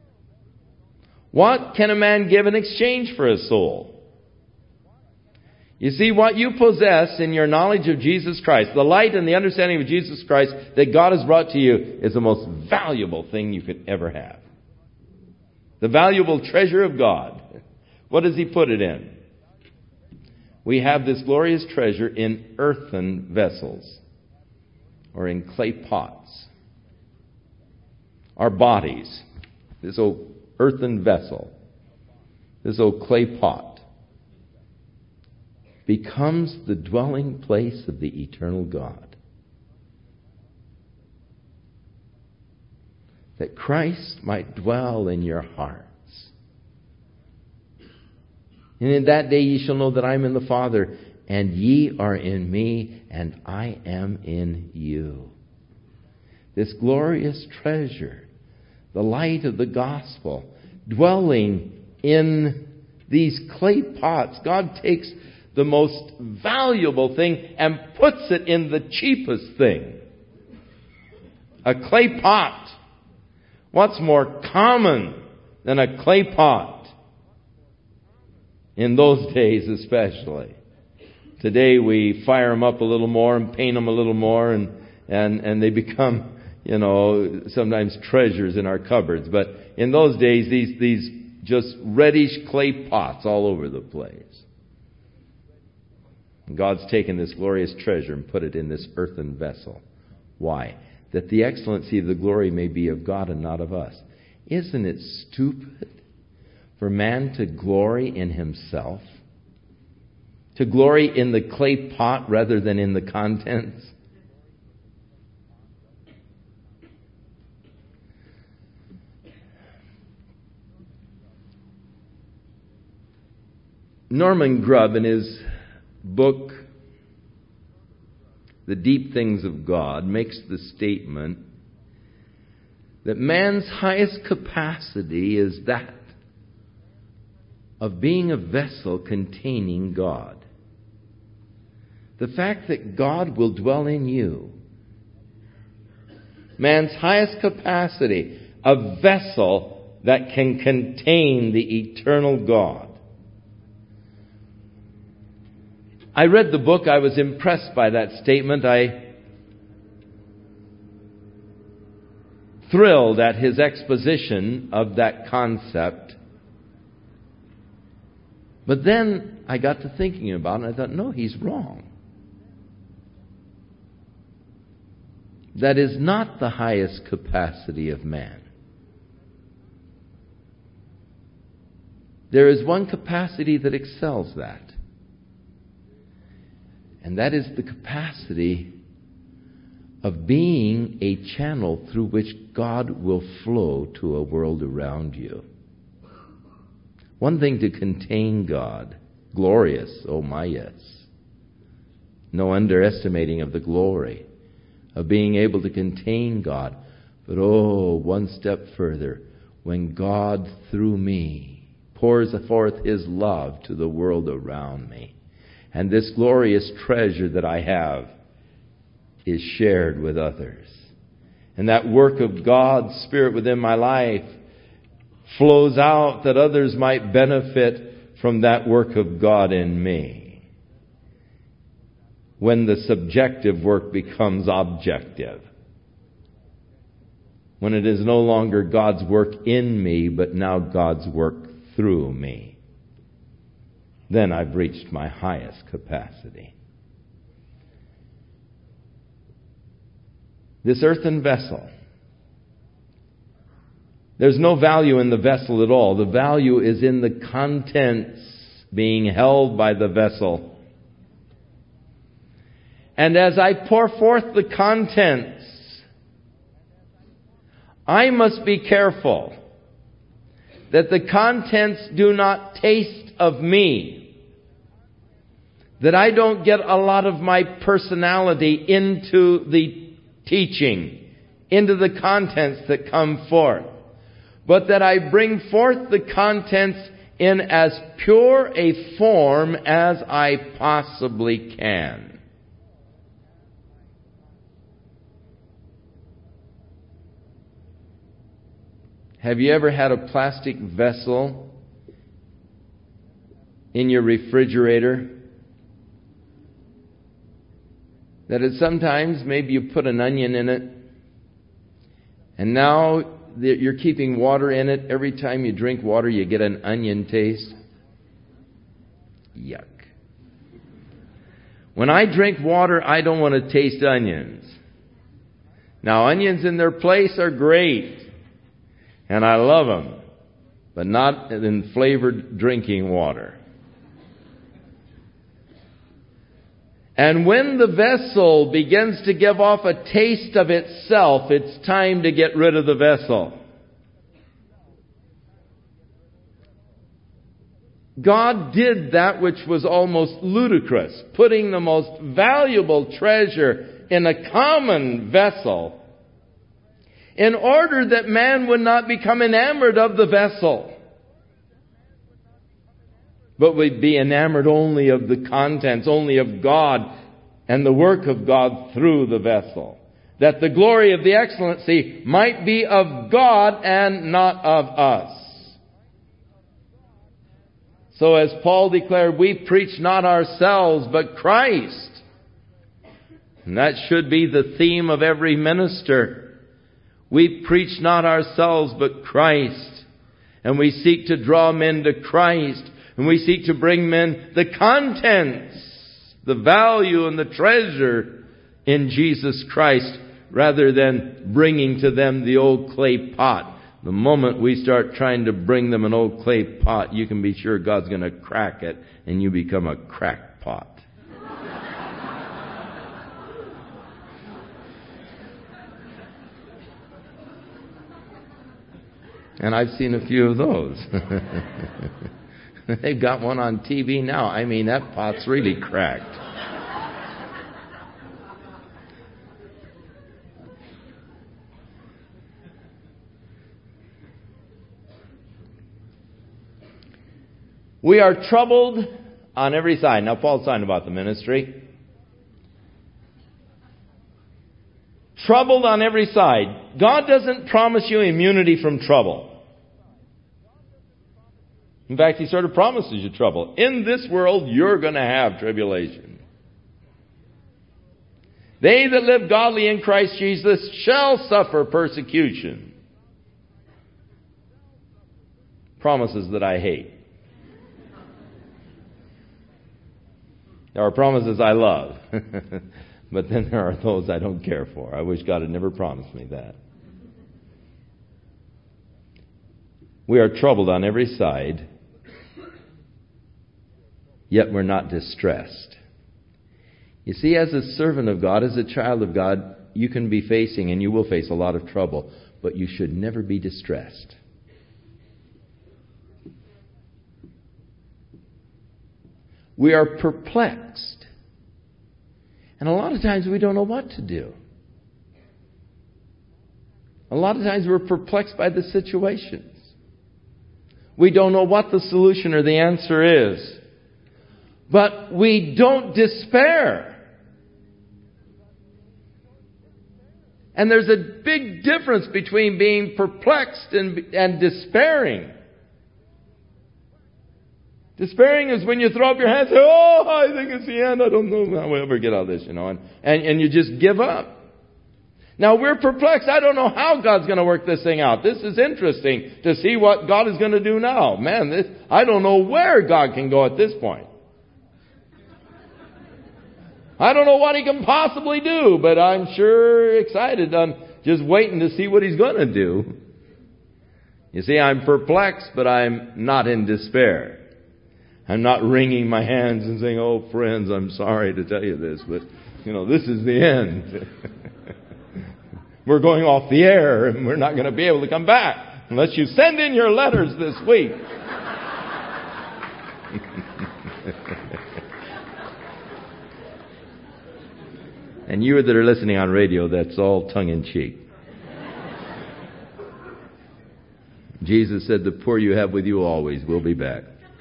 What can a man give in exchange for his soul? You see, what you possess in your knowledge of Jesus Christ, the light and the understanding of Jesus Christ that God has brought to you, is the most valuable thing you could ever have. The valuable treasure of God. What does He put it in? We have this glorious treasure in earthen vessels, or in clay pots. Our bodies, this old earthen vessel, this old clay pot, becomes the dwelling place of the eternal God. That Christ might dwell in your hearts. And in that day ye shall know that I am in the Father, and ye are in me, and I am in you. This glorious treasure, the light of the gospel, dwelling in these clay pots. God takes the most valuable thing and puts it in the cheapest thing. A clay pot. What's more common than a clay pot? In those days especially. Today we fire them up a little more and paint them a little more, and, and, and they become, you know, sometimes treasures in our cupboards. But in those days, these, these just reddish clay pots all over the place. And God's taken this glorious treasure and put it in this earthen vessel. Why? That the excellency of the glory may be of God and not of us. Isn't it stupid for man to glory in himself? To glory in the clay pot rather than in the contents? Norman Grubb, in his book, The Deep Things of God, makes the statement that man's highest capacity is that of being a vessel containing God. The fact that God will dwell in you. Man's highest capacity, a vessel that can contain the eternal God. I read the book. I was impressed by that statement. I thrilled at his exposition of that concept. But then I got to thinking about it, and I thought, no, he's wrong. That is not the highest capacity of man. There is one capacity that excels that. And that is the capacity of being a channel through which God will flow to a world around you. One thing to contain God. Glorious, oh my yes. No underestimating of the glory of being able to contain God. But oh, one step further, when God through me pours forth His love to the world around me. And this glorious treasure that I have is shared with others. And that work of God's Spirit within my life flows out that others might benefit from that work of God in me. When the subjective work becomes objective. When it is no longer God's work in me, but now God's work through me. Then I've reached my highest capacity. This earthen vessel. There's no value in the vessel at all. The value is in the contents being held by the vessel. And as I pour forth the contents, I must be careful that the contents do not taste of me. That I don't get a lot of my personality into the teaching, into the contents that come forth. But that I bring forth the contents in as pure a form as I possibly can. Have you ever had a plastic vessel in your refrigerator That is sometimes maybe you put an onion in it, and now that you're keeping water in it, every time you drink water you get an onion taste? Yuck. When I drink water, I don't want to taste onions. Now, onions in their place are great, and I love them, but not in flavored drinking water. And when the vessel begins to give off a taste of itself, it's time to get rid of the vessel. God did that which was almost ludicrous, putting the most valuable treasure in a common vessel, in order that man would not become enamored of the vessel, but would be enamored only of the contents, only of God and the work of God through the vessel. That the glory of the excellency might be of God and not of us. So as Paul declared, we preach not ourselves, but Christ. And that should be the theme of every minister. We preach not ourselves, but Christ. And we seek to draw men to Christ. And we seek to bring men the contents, the value and the treasure in Jesus Christ, rather than bringing to them the old clay pot. The moment we start trying to bring them an old clay pot, you can be sure God's going to crack it and you become a crackpot. And I've seen a few of those. They've got one on T V now. I mean, that pot's really cracked. We are troubled on every side. Now, Paul's talking about the ministry. Troubled on every side. God doesn't promise you immunity from trouble. In fact, He sort of promises you trouble. In this world, you're going to have tribulation. They that live godly in Christ Jesus shall suffer persecution. Promises that I hate. There are promises I love. But then there are those I don't care for. I wish God had never promised me that. We are troubled on every side, yet we're not distressed. You see, as a servant of God, as a child of God, you can be facing, and you will face, a lot of trouble, but you should never be distressed. We are perplexed. And a lot of times we don't know what to do. A lot of times we're perplexed by the situations. We don't know what the solution or the answer is. But we don't despair. And there's a big difference between being perplexed and, and despairing. Despairing is when you throw up your hands and say, oh, I think it's the end. I don't know how we'll ever get out of this, you know. And, and, and you just give up. Now, we're perplexed. I don't know how God's going to work this thing out. This is interesting to see what God is going to do now. Man, this, I don't know where God can go at this point. I don't know what He can possibly do, but I'm sure excited. I'm just waiting to see what He's going to do. You see, I'm perplexed, but I'm not in despair. I'm not wringing my hands and saying, oh, friends, I'm sorry to tell you this, but, you know, this is the end. We're going off the air, and we're not going to be able to come back unless you send in your letters this week. And you that are listening on radio, that's all tongue-in-cheek. Jesus said, the poor you have with you always will be back.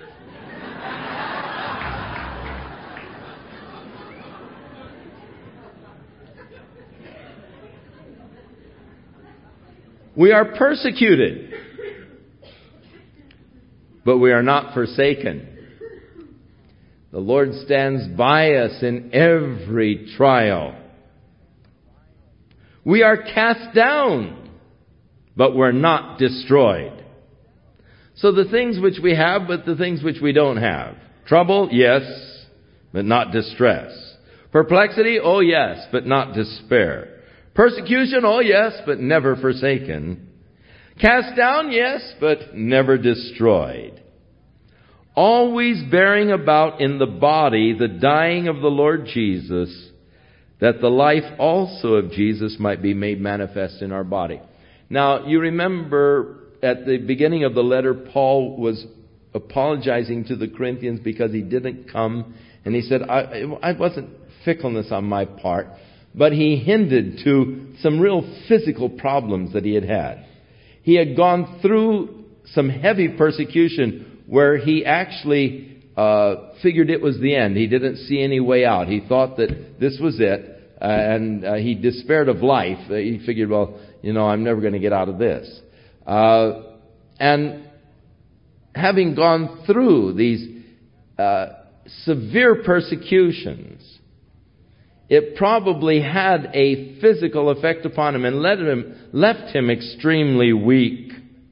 We are persecuted, but we are not forsaken. The Lord stands by us in every trial. We are cast down, but we're not destroyed. So the things which we have, but the things which we don't have. Trouble, yes, but not distress. Perplexity, oh yes, but not despair. Persecution, oh yes, but never forsaken. Cast down, yes, but never destroyed. Always bearing about in the body the dying of the Lord Jesus, that the life also of Jesus might be made manifest in our body. Now, you remember at the beginning of the letter, Paul was apologizing to the Corinthians because he didn't come. And he said, I, I wasn't fickleness on my part, but he hinted to some real physical problems that he had had. He had gone through some heavy persecution where he actually uh, figured it was the end. He didn't see any way out. He thought that this was it, uh, and uh, he despaired of life. Uh, he figured, well, you know, I'm never going to get out of this. Uh, and having gone through these uh, severe persecutions, it probably had a physical effect upon him and led him, left him extremely weak.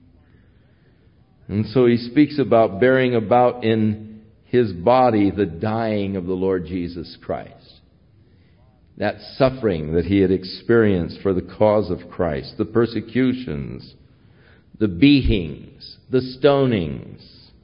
And so he speaks about bearing about in his body the dying of the Lord Jesus Christ. That suffering that he had experienced for the cause of Christ, the persecutions, the beatings, the stonings.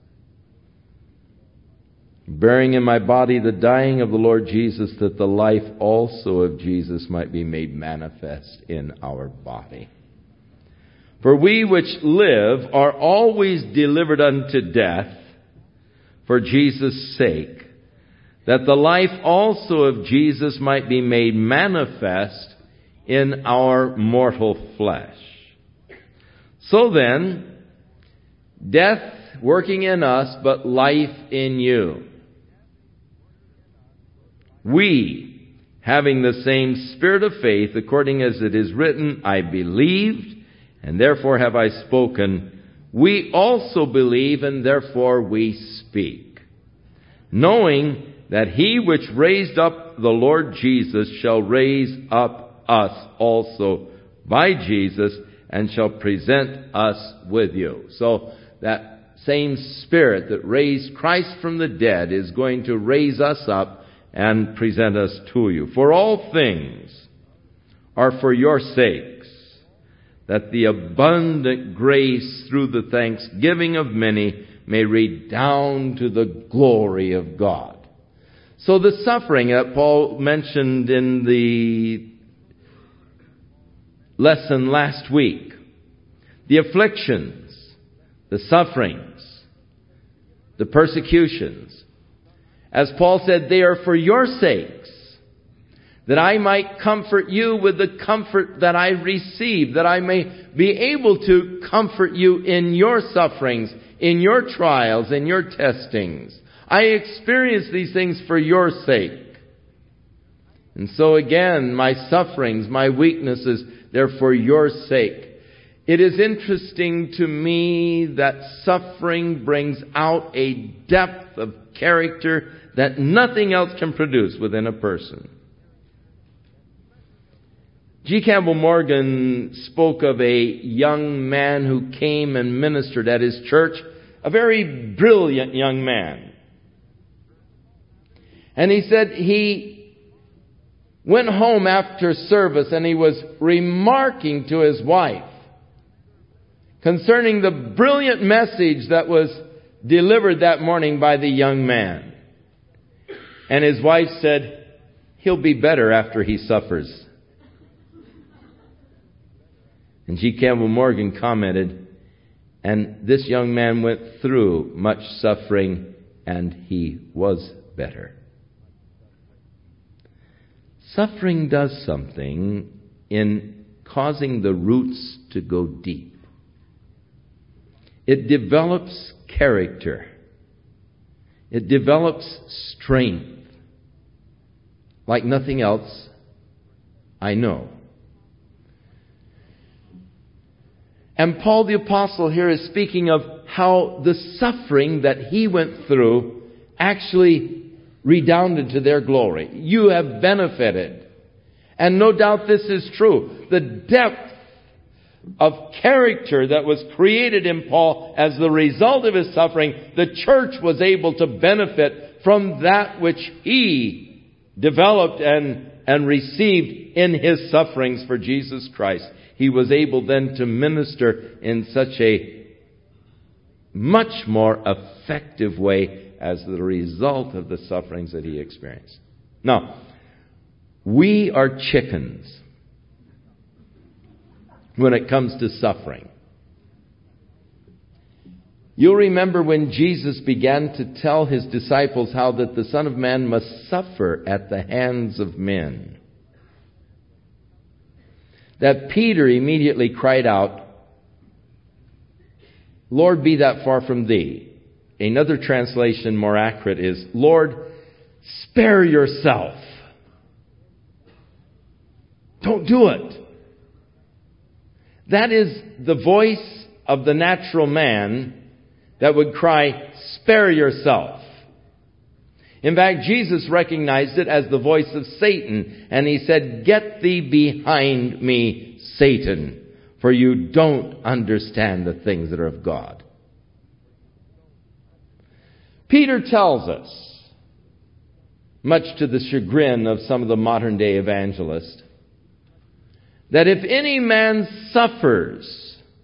Bearing in my body the dying of the Lord Jesus, that the life also of Jesus might be made manifest in our body. For we which live are always delivered unto death for Jesus' sake, that the life also of Jesus might be made manifest in our mortal flesh. So then, death working in us, but life in you. We, having the same spirit of faith, according as it is written, I believed, and therefore have I spoken. We also believe, and therefore we speak, knowing that he which raised up the Lord Jesus shall raise up us also by Jesus, and shall present us with you. So that same Spirit that raised Christ from the dead is going to raise us up and present us to you. For all things are for your sakes, that the abundant grace through the thanksgiving of many may redound to the glory of God. So the suffering that Paul mentioned in the lesson last week, the afflictions, the sufferings, the persecutions, as Paul said, they are for your sakes, that I might comfort you with the comfort that I received, that I may be able to comfort you in your sufferings, in your trials, in your testings. I experience these things for your sake. And so again, my sufferings, my weaknesses, they're for your sake. It is interesting to me that suffering brings out a depth of character that nothing else can produce within a person. G. Campbell Morgan spoke of a young man who came and ministered at his church, a very brilliant young man. And he said he went home after service and he was remarking to his wife concerning the brilliant message that was delivered that morning by the young man. And his wife said, he'll be better after he suffers. And G. Campbell Morgan commented, and this young man went through much suffering and he was better. Suffering does something in causing the roots to go deep. It develops character. It develops strength like nothing else I know. And Paul the Apostle here is speaking of how the suffering that he went through actually redounded to their glory. You have benefited. And no doubt this is true. The depth of character that was created in Paul as the result of his suffering, the church was able to benefit from that which he developed and, and received in his sufferings for Jesus Christ. He was able then to minister in such a much more effective way as the result of the sufferings that he experienced. Now, we are chickens when it comes to suffering. You'll remember when Jesus began to tell his disciples how that the Son of Man must suffer at the hands of men, that Peter immediately cried out, "Lord, be that far from thee." Another translation, more accurate, is, "Lord, spare yourself. Don't do it." That is the voice of the natural man that would cry, "Spare yourself." In fact, Jesus recognized it as the voice of Satan, and he said, "Get thee behind me, Satan, for you don't understand the things that are of God." Peter tells us, much to the chagrin of some of the modern day evangelists, that if any man suffers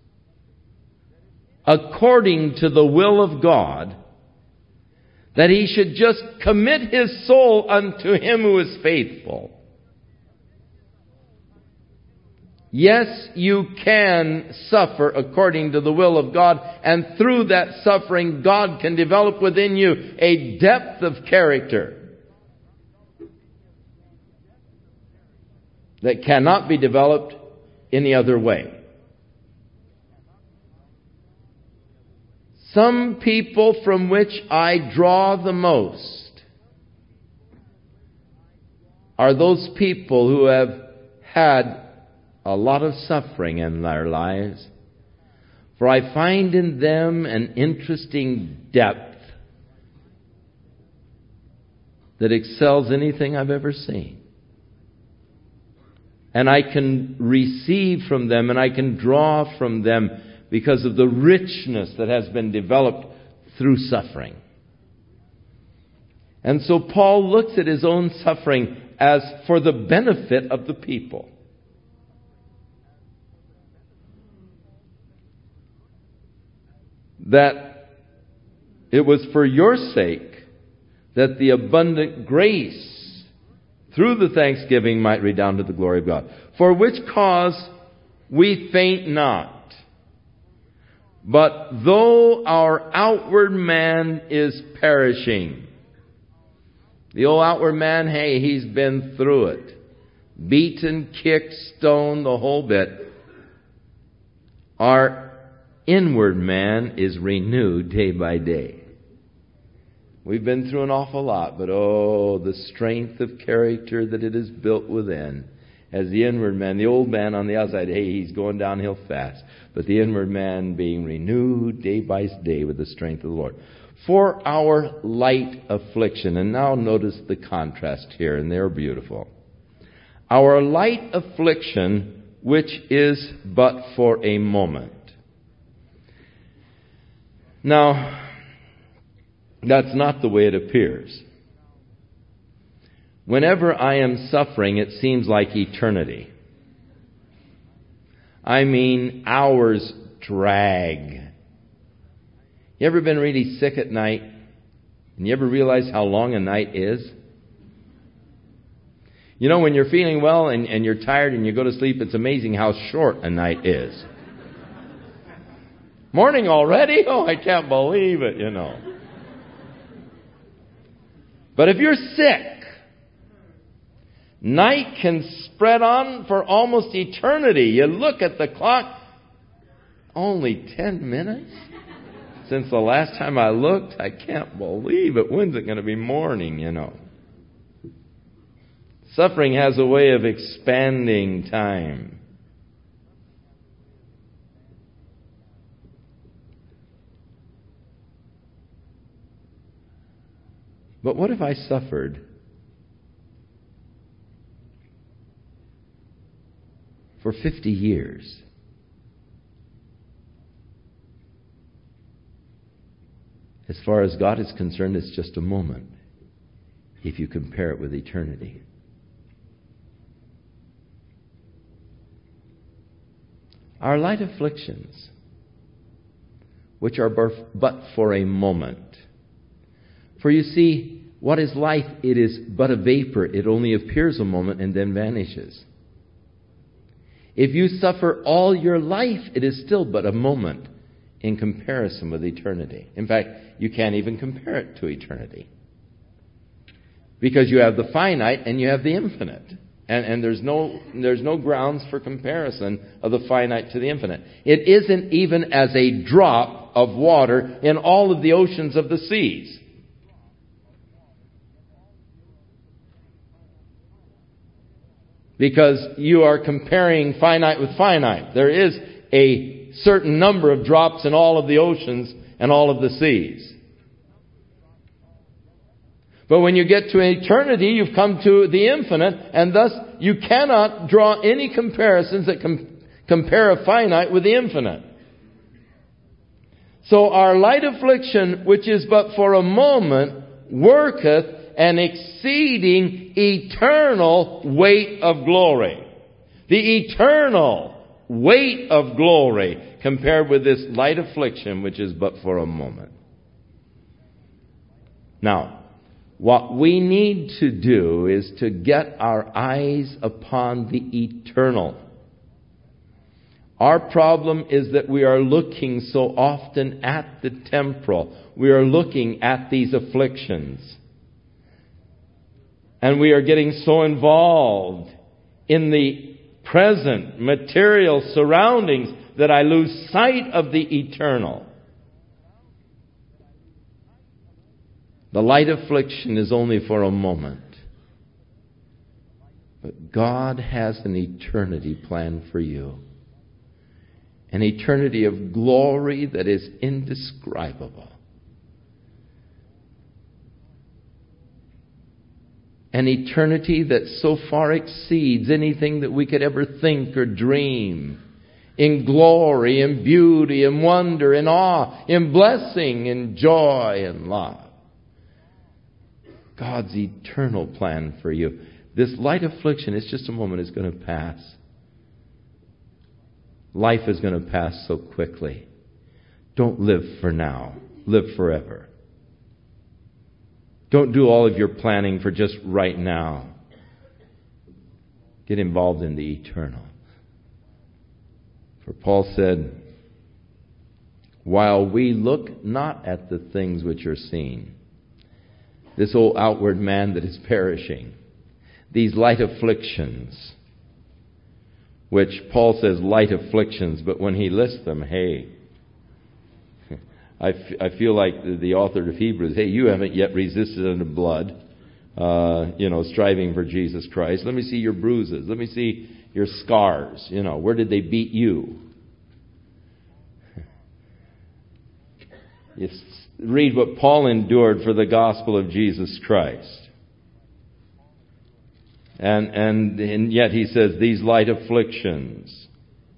according to the will of God, that he should just commit his soul unto him who is faithful. Yes, you can suffer according to the will of God, and through that suffering, God can develop within you a depth of character that cannot be developed any other way. Some people from which I draw the most are those people who have had a lot of suffering in their lives, for I find in them an interesting depth that excels anything I've ever seen. And I can receive from them and I can draw from them because of the richness that has been developed through suffering. And so Paul looks at his own suffering as for the benefit of the people. That it was for your sake that the abundant grace through the thanksgiving might redound to the glory of God. For which cause we faint not. But though our outward man is perishing. The old outward man, hey, he's been through it. Beaten, kicked, stoned, the whole bit. Our inward man is renewed day by day. We've been through an awful lot, but oh, the strength of character that it is built within. As the inward man, the old man on the outside, hey, he's going downhill fast. But the inward man being renewed day by day with the strength of the Lord. For our light affliction, and now notice the contrast here, and they're beautiful. Our light affliction, which is but for a moment. Now, that's not the way it appears. Whenever I am suffering, it seems like eternity. I mean, hours drag. You ever been really sick at night? And you ever realize how long a night is? You know, when you're feeling well and, and you're tired and you go to sleep, it's amazing how short a night is. Morning already? Oh, I can't believe it, you know. But if you're sick, night can spread on for almost eternity. You look at the clock, only ten minutes? Since the last time I looked, I can't believe it. When's it going to be morning, you know? Suffering has a way of expanding time. But what if I suffered for fifty years? As far as God is concerned, it's just a moment if you compare it with eternity. Our light afflictions, which are but for a moment. For you see, what is life? It is but a vapor. It only appears a moment and then vanishes. If you suffer all your life, it is still but a moment in comparison with eternity. In fact, you can't even compare it to eternity. Because you have the finite and you have the infinite. And, and there's no there's no grounds for comparison of the finite to the infinite. It isn't even as a drop of water in all of the oceans of the seas. Because you are comparing finite with finite. There is a certain number of drops in all of the oceans and all of the seas. But when you get to eternity, you've come to the infinite, and thus you cannot draw any comparisons that com- compare a finite with the infinite. So our light affliction, which is but for a moment, worketh an exceeding eternal weight of glory. The eternal weight of glory compared with this light affliction, which is but for a moment. Now, what we need to do is to get our eyes upon the eternal. Our problem is that we are looking so often at the temporal. We are looking at these afflictions. And we are getting so involved in the present material surroundings that I lose sight of the eternal. The light affliction is only for a moment. But God has an eternity planned for you. An eternity of glory that is indescribable. An eternity that so far exceeds anything that we could ever think or dream. In glory, in beauty, in wonder, in awe, in blessing, in joy, and love. God's eternal plan for you. This light affliction, it's just a moment, it's going to pass. Life is going to pass so quickly. Don't live for now. Live forever. Don't do all of your planning for just right now. Get involved in the eternal. For Paul said, while we look not at the things which are seen, this old outward man that is perishing, these light afflictions, which Paul says light afflictions, but when he lists them, hey, I, f- I feel like the, the author of Hebrews, hey, you haven't yet resisted unto blood, uh, you know, striving for Jesus Christ. Let me see your bruises. Let me see your scars. You know, where did they beat you? You read what Paul endured for the gospel of Jesus Christ. And, and, and yet he says, these light afflictions.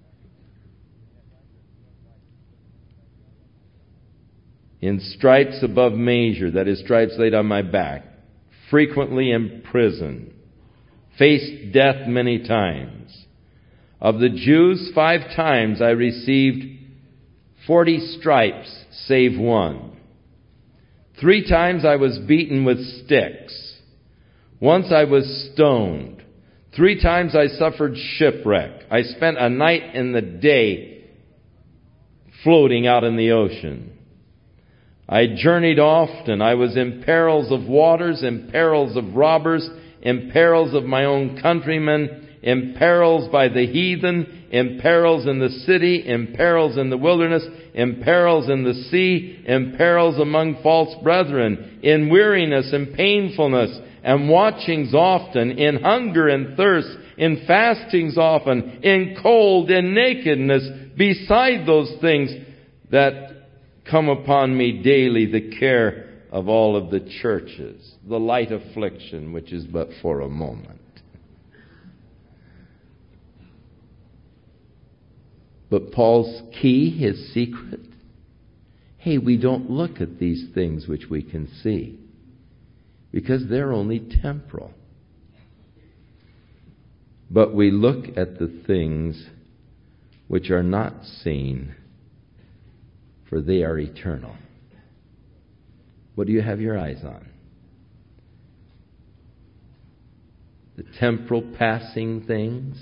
In stripes above measure, that is, stripes laid on my back, frequently in prison, faced death many times. Of the Jews, five times I received forty stripes, save one. Three times I was beaten with sticks. Once I was stoned. Three times I suffered shipwreck. I spent a night and the day floating out in the ocean. I journeyed often. I was in perils of waters, in perils of robbers, in perils of my own countrymen, in perils by the heathen, in perils in the city, in perils in the wilderness, in perils in the sea, in perils among false brethren, in weariness and painfulness, and watchings often, in hunger and thirst, in fastings often, in cold and nakedness, beside those things that come upon me daily, the care of all of the churches, the light affliction, which is but for a moment. But Paul's key, his secret, hey, we don't look at these things which we can see, because they're only temporal. But we look at the things which are not seen, for they are eternal. What do you have your eyes on? The temporal passing things?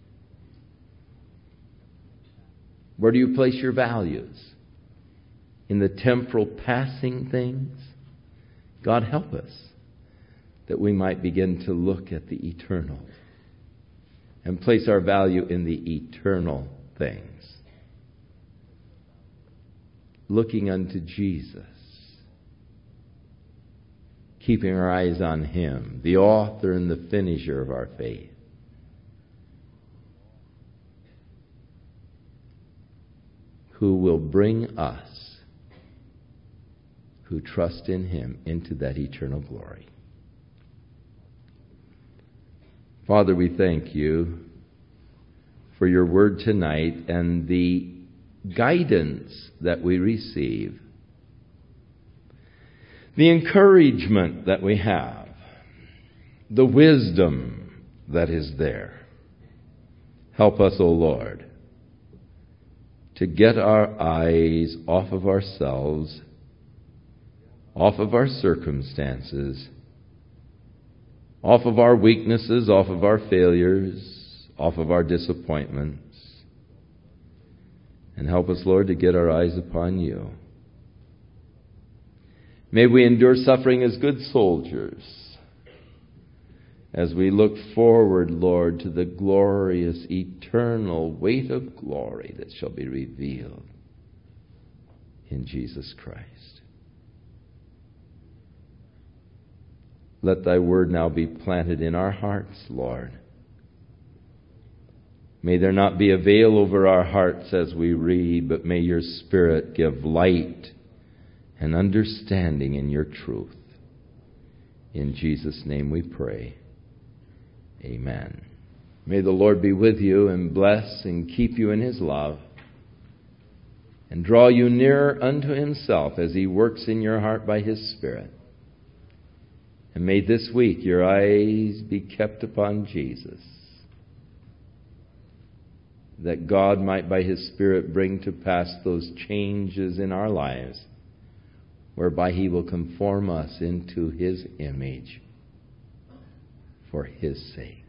Where do you place your values? In the temporal passing things? God help us that we might begin to look at the eternal and place our value in the eternal things. Looking unto Jesus. Keeping our eyes on Him, the author and the finisher of our faith. Who will bring us, who trust in Him, into that eternal glory. Father, we thank You for Your word tonight and the guidance that we receive, the encouragement that we have, the wisdom that is there. Help us, O Lord, to get our eyes off of ourselves, off of our circumstances, off of our weaknesses, off of our failures, off of our disappointments. And help us, Lord, to get our eyes upon You. May we endure suffering as good soldiers, as we look forward, Lord, to the glorious, eternal weight of glory that shall be revealed in Jesus Christ. Let Thy word now be planted in our hearts, Lord. May there not be a veil over our hearts as we read, but may Your Spirit give light and understanding in Your truth. In Jesus' name we pray. Amen. May the Lord be with you and bless and keep you in His love and draw you nearer unto Himself as He works in your heart by His Spirit. And may this week your eyes be kept upon Jesus, that God might by His Spirit bring to pass those changes in our lives whereby He will conform us into His image for His sake.